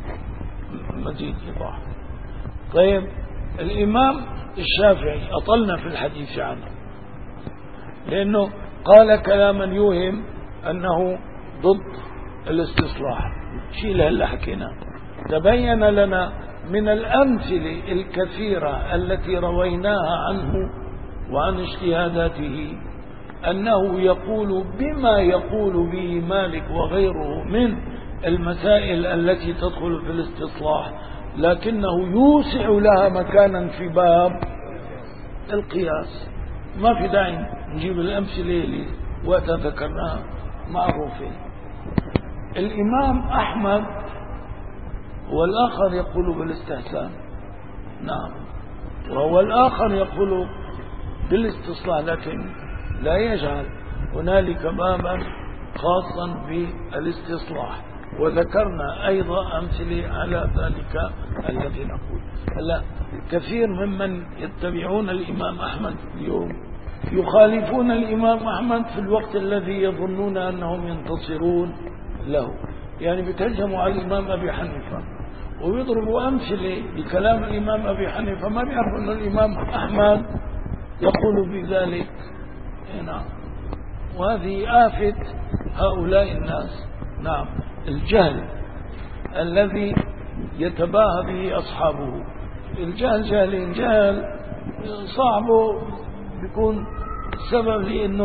مزيد إيضاح. طيب، الإمام الشافعي أطلنا في الحديث عنه لأنه قال كلاما يوهم أنه ضد الاستصلاح. شيء هلا حكينا. تبين لنا من الأمثلة الكثيرة التي رويناها عنه وعن اجتهاداته أنه يقول بما يقول به مالك وغيره من المسائل التي تدخل في الاستصلاح، لكنه يوسع لها مكانا في باب القياس. ما في داعي نجيب الأمثلة اللي وقت ذكرناها معروفة. الإمام أحمد والآخر يقول بالاستحسان، نعم، وهو الآخر يقول بالاستصلاح، لكن لا يجعل هنالك بابا خاصا بالاستصلاح. وذكرنا أيضا أمثلة على ذلك الذي نقول. هلا كثير ممن يتبعون الإمام أحمد اليوم يخالفون الإمام أحمد في الوقت الذي يظنون أنهم ينتصرون له، يعني بيتهجموا على الإمام أبي حنيفة ويضربوا أمثلة بكلام الإمام أبي حنيفة، ما بيعرفوا أن الإمام أحمد يقول بذلك. نعم، وهذه آفة هؤلاء الناس. نعم، الجهل الذي يتباهى به أصحابه. الجهل جهلين، جهل صاحبه بيكون سبب لأنه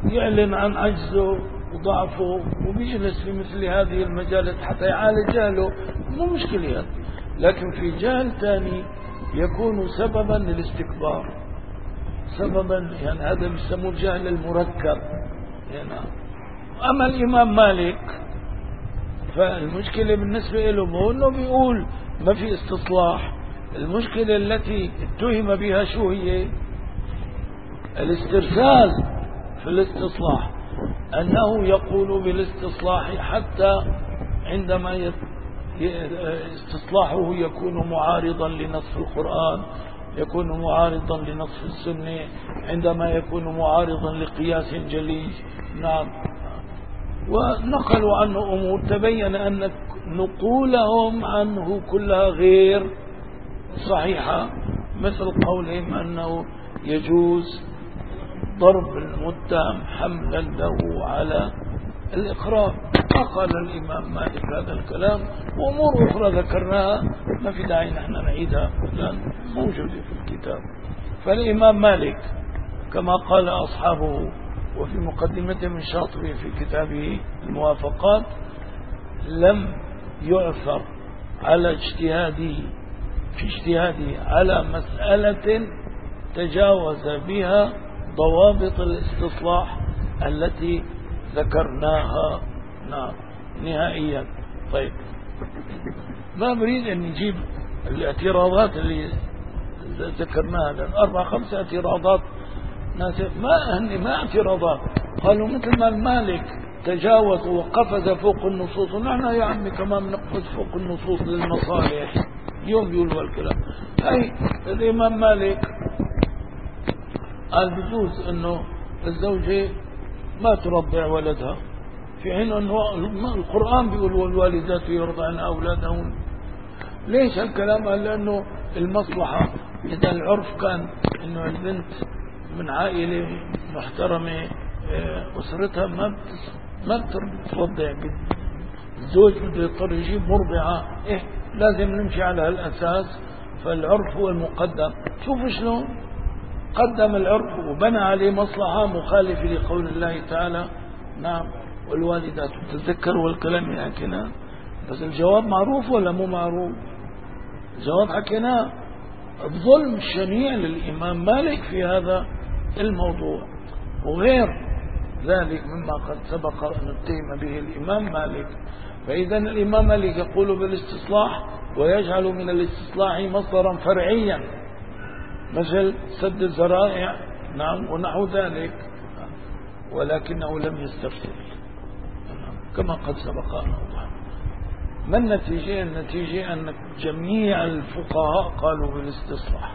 يعلن عن عجزه وضعفه وبيجلس في مثل هذه المجالس حتى يعالج جهله، مو مشكلة هذا. لكن في جهل ثاني يكون سببا للاستكبار، سببا يعني هذا بيسموه الجهل المركب يعني. أما الإمام مالك فالمشكلة بالنسبة له مو أنه بيقول ما في استصلاح، المشكلة التي اتهم بها شو هي؟ الاسترسال في الاستصلاح، أنه يقول بالاستصلاح حتى عندما استصلاحه يكون معارضا لنص القرآن، يكون معارضا لنص السنة، عندما يكون معارضا لقياس جلي. نعم. ونقلوا عنه أمور تبين أن نقولهم عنه كلها غير صحيحة، مثل قولهم أنه يجوز ضرب المتهم حملا له على الإقرار. قال الإمام مالك هذا الكلام، وأمور أخرى ذكرناها ما في داعي نحن نعيدها لأن موجودة في الكتاب. فالإمام مالك كما قال أصحابه وفي مقدمته من شاطبي في كتابه الموافقات لم يعثر على اجتهاده في اجتهاده على مسألة تجاوز بها ضوابط الاستصلاح التي ذكرناها. نعم نهائيا. طيب ما بريد أن نجيب الاعتراضات اللي ذكرناها، لأن أربع خمسة اعتراضات ناس ما هن ما اعتراضات، قالوا مثل ما المالك تجاوز وقفز فوق النصوص، ونحن يا عمي كمان نقفز فوق النصوص للمصالح. اليوم بيقولوا الكلام. أي الإمام مالك قال بجوز أنه الزوجة ما ترضع ولدها، في حين أنه القرآن بيقول والوالدات يرضعن أولادهن. ليش هالكلام؟ قال لأنه المصلحة، إذا العرف كان أنه البنت من عائلة محترمة أسرتها ما ما بترضع، الزوج بده يضطر يجيب مرضعة، إيه لازم نمشي على هالأساس، فالعرف هو المقدم. شوفوا شلون قدم العرف وبنى عليه مصلحة مخالفة لقول الله تعالى. نعم والوالدات، تتذكروا الكلام اللي حكيناه، بس الجواب معروف ولا مو معروف؟ الجواب حكيناه. الظلم الشنيع للإمام مالك في هذا الموضوع، وغير ذلك مما قد سبق أن اتهم به الإمام مالك. فإذا الإمام مالك يقول بالاستصلاح ويجعل من الاستصلاح مصدرا فرعيا مثل سد الذرائع. نعم ونحو ذلك، ولكنه لم يستفسر كما قد سبق أن أوضح. ما النتيجة؟ النتيجة أن جميع الفقهاء قالوا بالاستصلاح.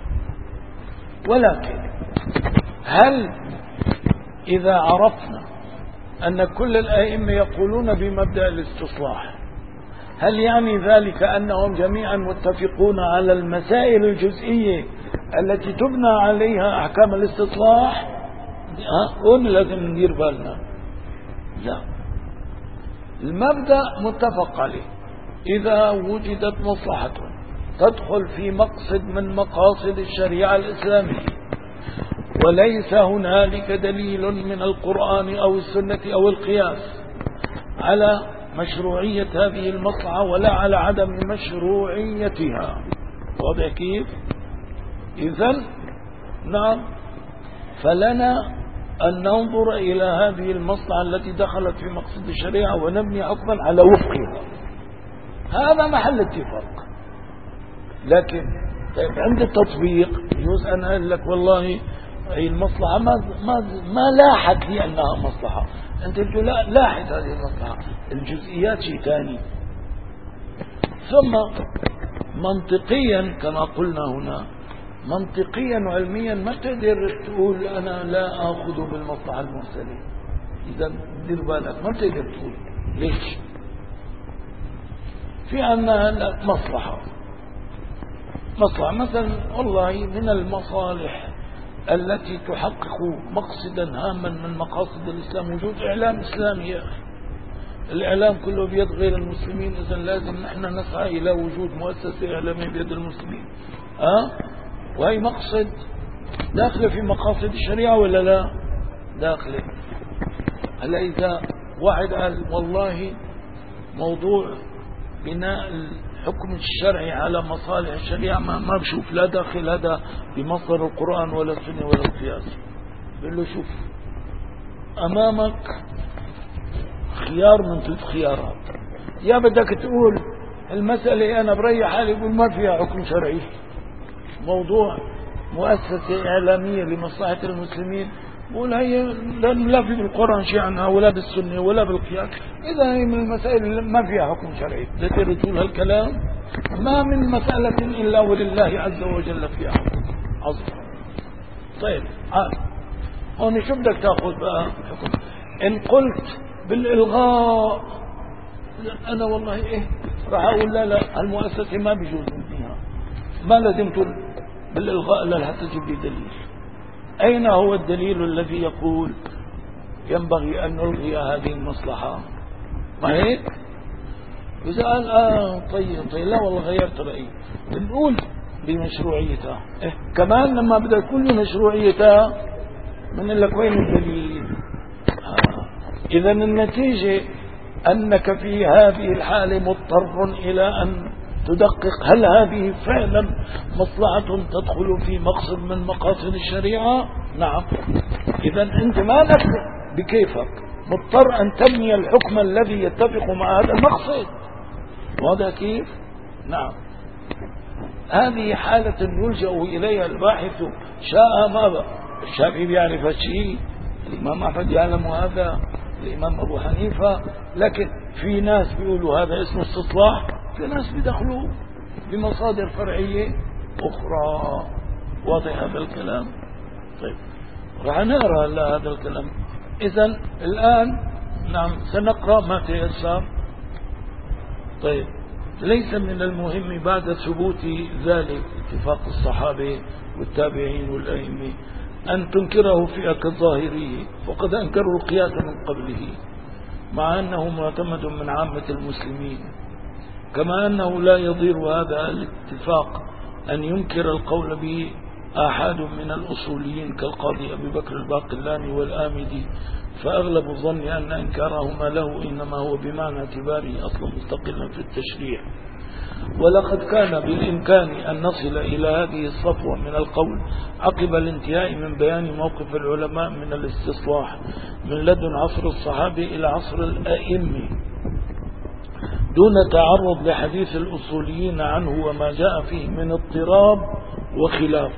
ولكن هل إذا عرفنا أن كل الأئمة يقولون بمبدأ الاستصلاح، هل يعني ذلك أنهم جميعا متفقون على المسائل الجزئية التي تبنى عليها أحكام الاستصلاح؟ هون لازم ندير بالنا. لا، المبدأ متفق عليه. إذا وجدت مصلحة تدخل في مقصد من مقاصد الشريعة الإسلامية وليس هنالك دليل من القرآن أو السنة أو القياس على مشروعية هذه المصلحة ولا على عدم مشروعيتها، واضح كيف؟ إذن نعم، فلنا أن ننظر إلى هذه المصلحة التي دخلت في مقصد الشريعة ونبني حكما على وفقها. هذا محل اتفاق. لكن عند التطبيق يجوز أن أقول لك والله هي المصلحة ما ما ما لاحت لي أنها مصلحة، أنت تقول لا لاحت هذه المصلحة، الجزئيات شيء ثاني. ثم منطقيا كما قلنا هنا، منطقيا وعلميا ما تقدر تقول أنا لا آخذ بالمصلحة المرسلة. إذا دير بالك ما تقدر تقول. ليش؟ في عنا مصلحة مصلحة مثلا والله من المصالح التي تحقق مقصدا هاما من مقاصد الإسلام وجود إعلام إسلامي. يا أخي الإعلام كله بيد غير المسلمين، إذا لازم نحن نسعى إلى وجود مؤسسة إعلامية بيد المسلمين. أه؟ وهي مقصد داخله في مقاصد الشريعة ولا لا؟ داخله. هلا إذا واحد قال والله موضوع بناء الحكم الشرعي على مصالح الشريعة ما, ما بشوف لا داخل هذا بمصدر القرآن ولا السنة ولا القياس، بقول له شوف أمامك خيار من ثلاث خيارات، يا بدك تقول المسألة أنا بريح حالي يقول ما فيها حكم شرعي، موضوع مؤسسة إعلامية لمصلحة المسلمين بقول هي لا في بالقرآن شيء عنها ولا بالسنة ولا بالقياس، إذا هي من المسائل ما فيها حكم شرعي. تقدر تقول هالكلام؟ ما من مسألة إلا ولله عز وجل فيها حكم عظيم. طيب عاد هون شو بدك تاخذ بقى حكم؟ إن قلت بالإلغاء أنا والله إيه راح أقول لا لا المؤسسة ما بيجوز فيها، ما لازم تقول بالإلغاء لا لا تجيب لي دليل. أين هو الدليل الذي يقول ينبغي أن نلغي هذه المصلحة؟ ما هيك؟ إذا قال آه طيب طيب لا والله غيرت رأيي نقول بمشروعيتها. إيه؟ كمان لما بدأ تقول بمشروعيتها من لك وين الدليل؟ آه. إذا النتيجة أنك في هذه الحالة مضطر إلى أن تدقق هل هذه فعلا مصلحة تدخل في مقصد من مقاصد الشريعة؟ نعم. إذا أنت ما لك بكيفك، مضطر أن تبني الحكم الذي يتفق مع هذا المقصد. وهذا كيف؟ نعم. هذه حالة يلجأ إليها الباحث شاء ما بقى. الشافعي بيعرف هالشيء، الإمام أحمد يعلم هذا، الإمام أبو حنيفة، لكن في ناس بيقولوا هذا اسمه استصلاح، في ناس بيدخلوا بمصادر فرعية أخرى. واضح هذا الكلام؟ طيب رح نقرأ هلا هذا الكلام. إذن الآن نعم سنقرأ ما تيسر. طيب ليس من المهم بعد ثبوت ذلك اتفاق الصحابة والتابعين والأئمة أن تنكره فئة كالظاهرية، وقد أنكروا القياس من قبله مع أنه معتمد من عامة المسلمين، كما أنه لا يضير هذا الاتفاق أن ينكر القول به آحاد من الأصوليين كالقاضي أبي بكر الباقلاني والآمدي، فأغلب الظن أن إنكارهما له إنما هو بمعنى اعتباره أصلا مستقلا في التشريع. ولقد كان بالإمكان أن نصل إلى هذه الصفوة من القول عقب الانتهاء من بيان موقف العلماء من الاستصلاح من لدن عصر الصحابة إلى عصر الأئمة دون تعرض لحديث الأصوليين عنه وما جاء فيه من اضطراب وخلاف.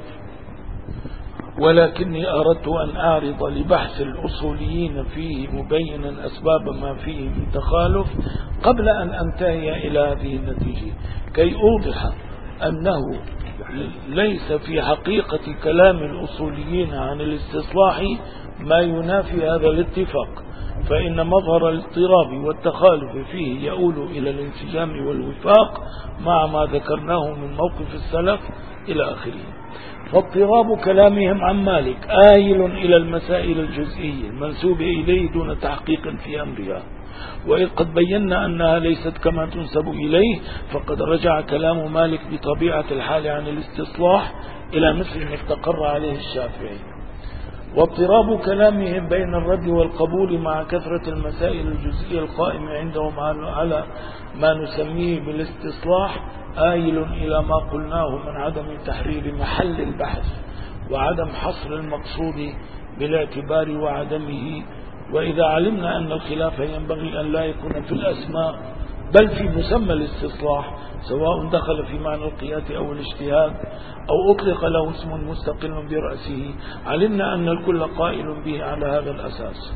ولكني أردت أن أعرض لبحث الأصوليين فيه مبينا أسباب ما فيه من تخالف قبل أن أنتهي إلى هذه النتيجة، كي أوضح أنه ليس في حقيقة كلام الأصوليين عن الاستصلاح ما ينافي هذا الاتفاق، فإن مظهر الاضطراب والتخالف فيه يؤول إلى الانسجام والوفاق مع ما ذكرناه من موقف السلف إلى آخره. فاضطراب كلامهم عن مالك آيل إلى المسائل الجزئية المنسوبة إليه دون تحقيق في أمرها، وإذ قد بينا أنها ليست كما تنسب إليه، فقد رجع كلام مالك بطبيعة الحال عن الاستصلاح إلى مثل ما استقر عليه الشافعي. واضطراب كلامهم بين الرد والقبول مع كثرة المسائل الجزئية القائمة عندهم على ما نسميه بالاستصلاح آيل إلى ما قلناه من عدم تحرير محل البحث وعدم حصر المقصود بالاعتبار وعدمه. وإذا علمنا أن الخلاف ينبغي أن لا يكون في الأسماء بل في مسمى الاستصلاح، سواء دخل في معنى القياس أو الاجتهاد أو أطلق له اسم مستقل برأسه، علمنا أن الكل قائل به على هذا الأساس.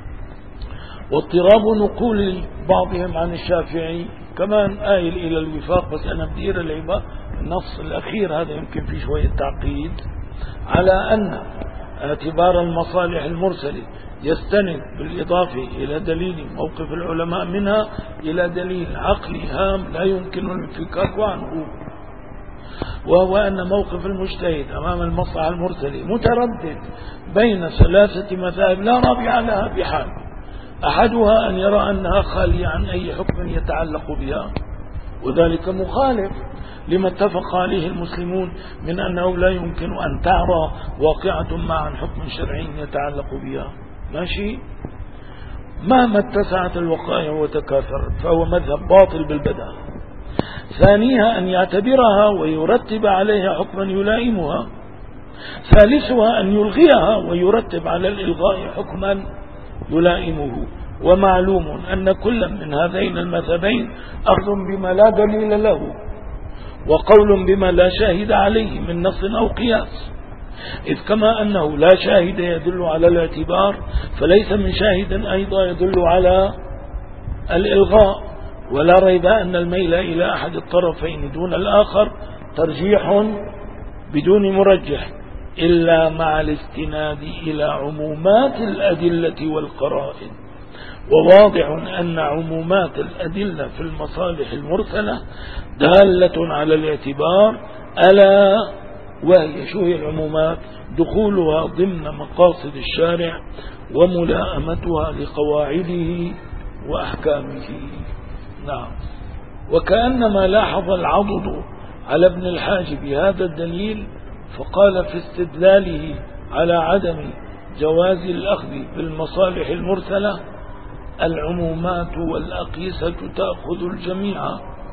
واضطراب نقول بعضهم عن الشافعي كمان آيل إلى الوفاق، بس أنا بدي أقرأ العبارة النص الأخير هذا يمكن فيه شوية تعقيد، على أن اعتبار المصالح المرسلة يستند بالإضافة إلى دليل موقف العلماء منها إلى دليل عقلي هام لا يمكن الانفكاك عنه، وهو أن موقف المجتهد أمام المصلحة المرسلة متردد بين ثلاثة مذاهب لا رابع لها بحال، أحدها أن يرى أنها خالية عن أي حكم يتعلق بها، وذلك مخالف لما اتفق عليه المسلمون من أنه لا يمكن أن تعرى واقعة ما عن حكم شرعي يتعلق بها. ماشي. مهما اتسعت الوقائع وتكاثرت فهو مذهب باطل بالبداهة. ثانيها أن يعتبرها ويرتب عليها حكما يلائمها. ثالثها أن يلغيها ويرتب على الإلغاء حكما يلائمه. ومعلوم أن كل من هذين المذهبين أخذ بما لا دليل له وقول بما لا شاهد عليه من نص أو قياس، إذ كما أنه لا شاهد يدل على الاعتبار فليس من شاهد أيضا يدل على الإلغاء. ولا ريب أن الميل إلى أحد الطرفين دون الآخر ترجيح بدون مرجح، إلا مع الاستناد إلى عمومات الأدلة والقرائن. وواضح أن عمومات الأدلة في المصالح المرسلة دالة على الاعتبار، ألا وهي شو هي العمومات؟ دخولها ضمن مقاصد الشارع وملائمتها لقواعده وأحكامه. نعم. وكأنما لاحظ العضد على ابن الحاجب هذا الدليل فقال في استدلاله على عدم جواز الأخذ بالمصالح المرسلة: العمومات والأقيسة تأخذ الجميع.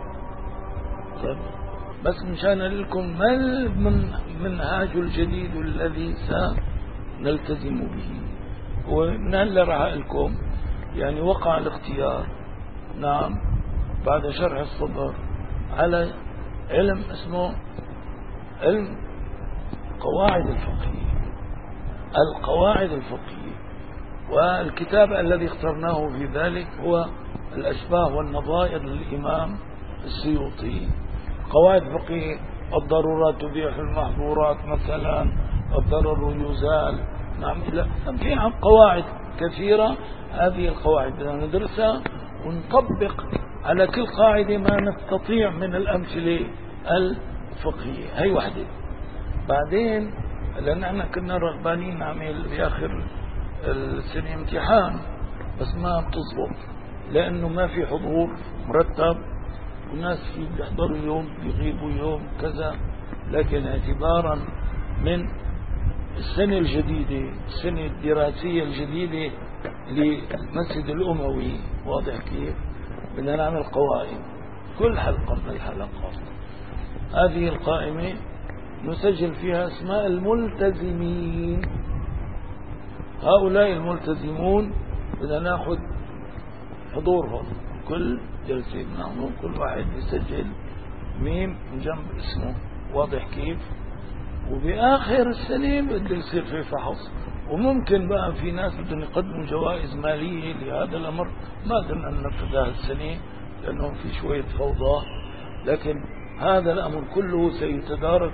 بس مشان لكم ما المنهاج الجديد الذي سنلتزم به، ومن هلا راح لكم يعني وقع الاختيار. نعم. بعد شرح الصدر على علم اسمه علم قواعد الفقهية، القواعد الفقهية، والكتاب الذي اخترناه في ذلك هو الأشباه والنظائر للإمام السيوطي. قواعد فقهية: الضرورات تبيح المحظورات مثلا، الضرر يزال. نعم. في قواعد كثيرة، هذه القواعد بدنا ندرسها ونطبق على كل قاعدة ما نستطيع من الأمثلة الفقهية. هي وحدة. بعدين لأن احنا كنا رغبانين نعمل بآخر السنة امتحان بس ما بتزبط لأنه ما في حضور مرتب، والناس في بيحضروا يوم بيغيبوا يوم كذا. لكن اعتبارا من السنة الجديدة، السنة الدراسية الجديدة للمسجد الأموي، واضح كيف؟ بدنا نعمل قوائم كل حلقة من الحلقات. هذه القائمة نسجل فيها اسماء الملتزمين. هؤلاء الملتزمون بدنا ناخذ حضورهم كل جلسة، نعم كل واحد يسجل ميم من جنب اسمه، واضح كيف؟ وبآخر السنة بده يصير في فحص، وممكن بقى في ناس بدهم يقدموا جوائز مالية لهذا الأمر. ما قدرنا ننفذ هذه السنة لأنهم في شوية فوضى، لكن هذا الأمر كله سيتدارك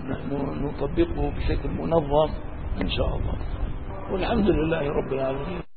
وسنطبقه بشكل منظم إن شاء الله. والحمد لله رب العالمين.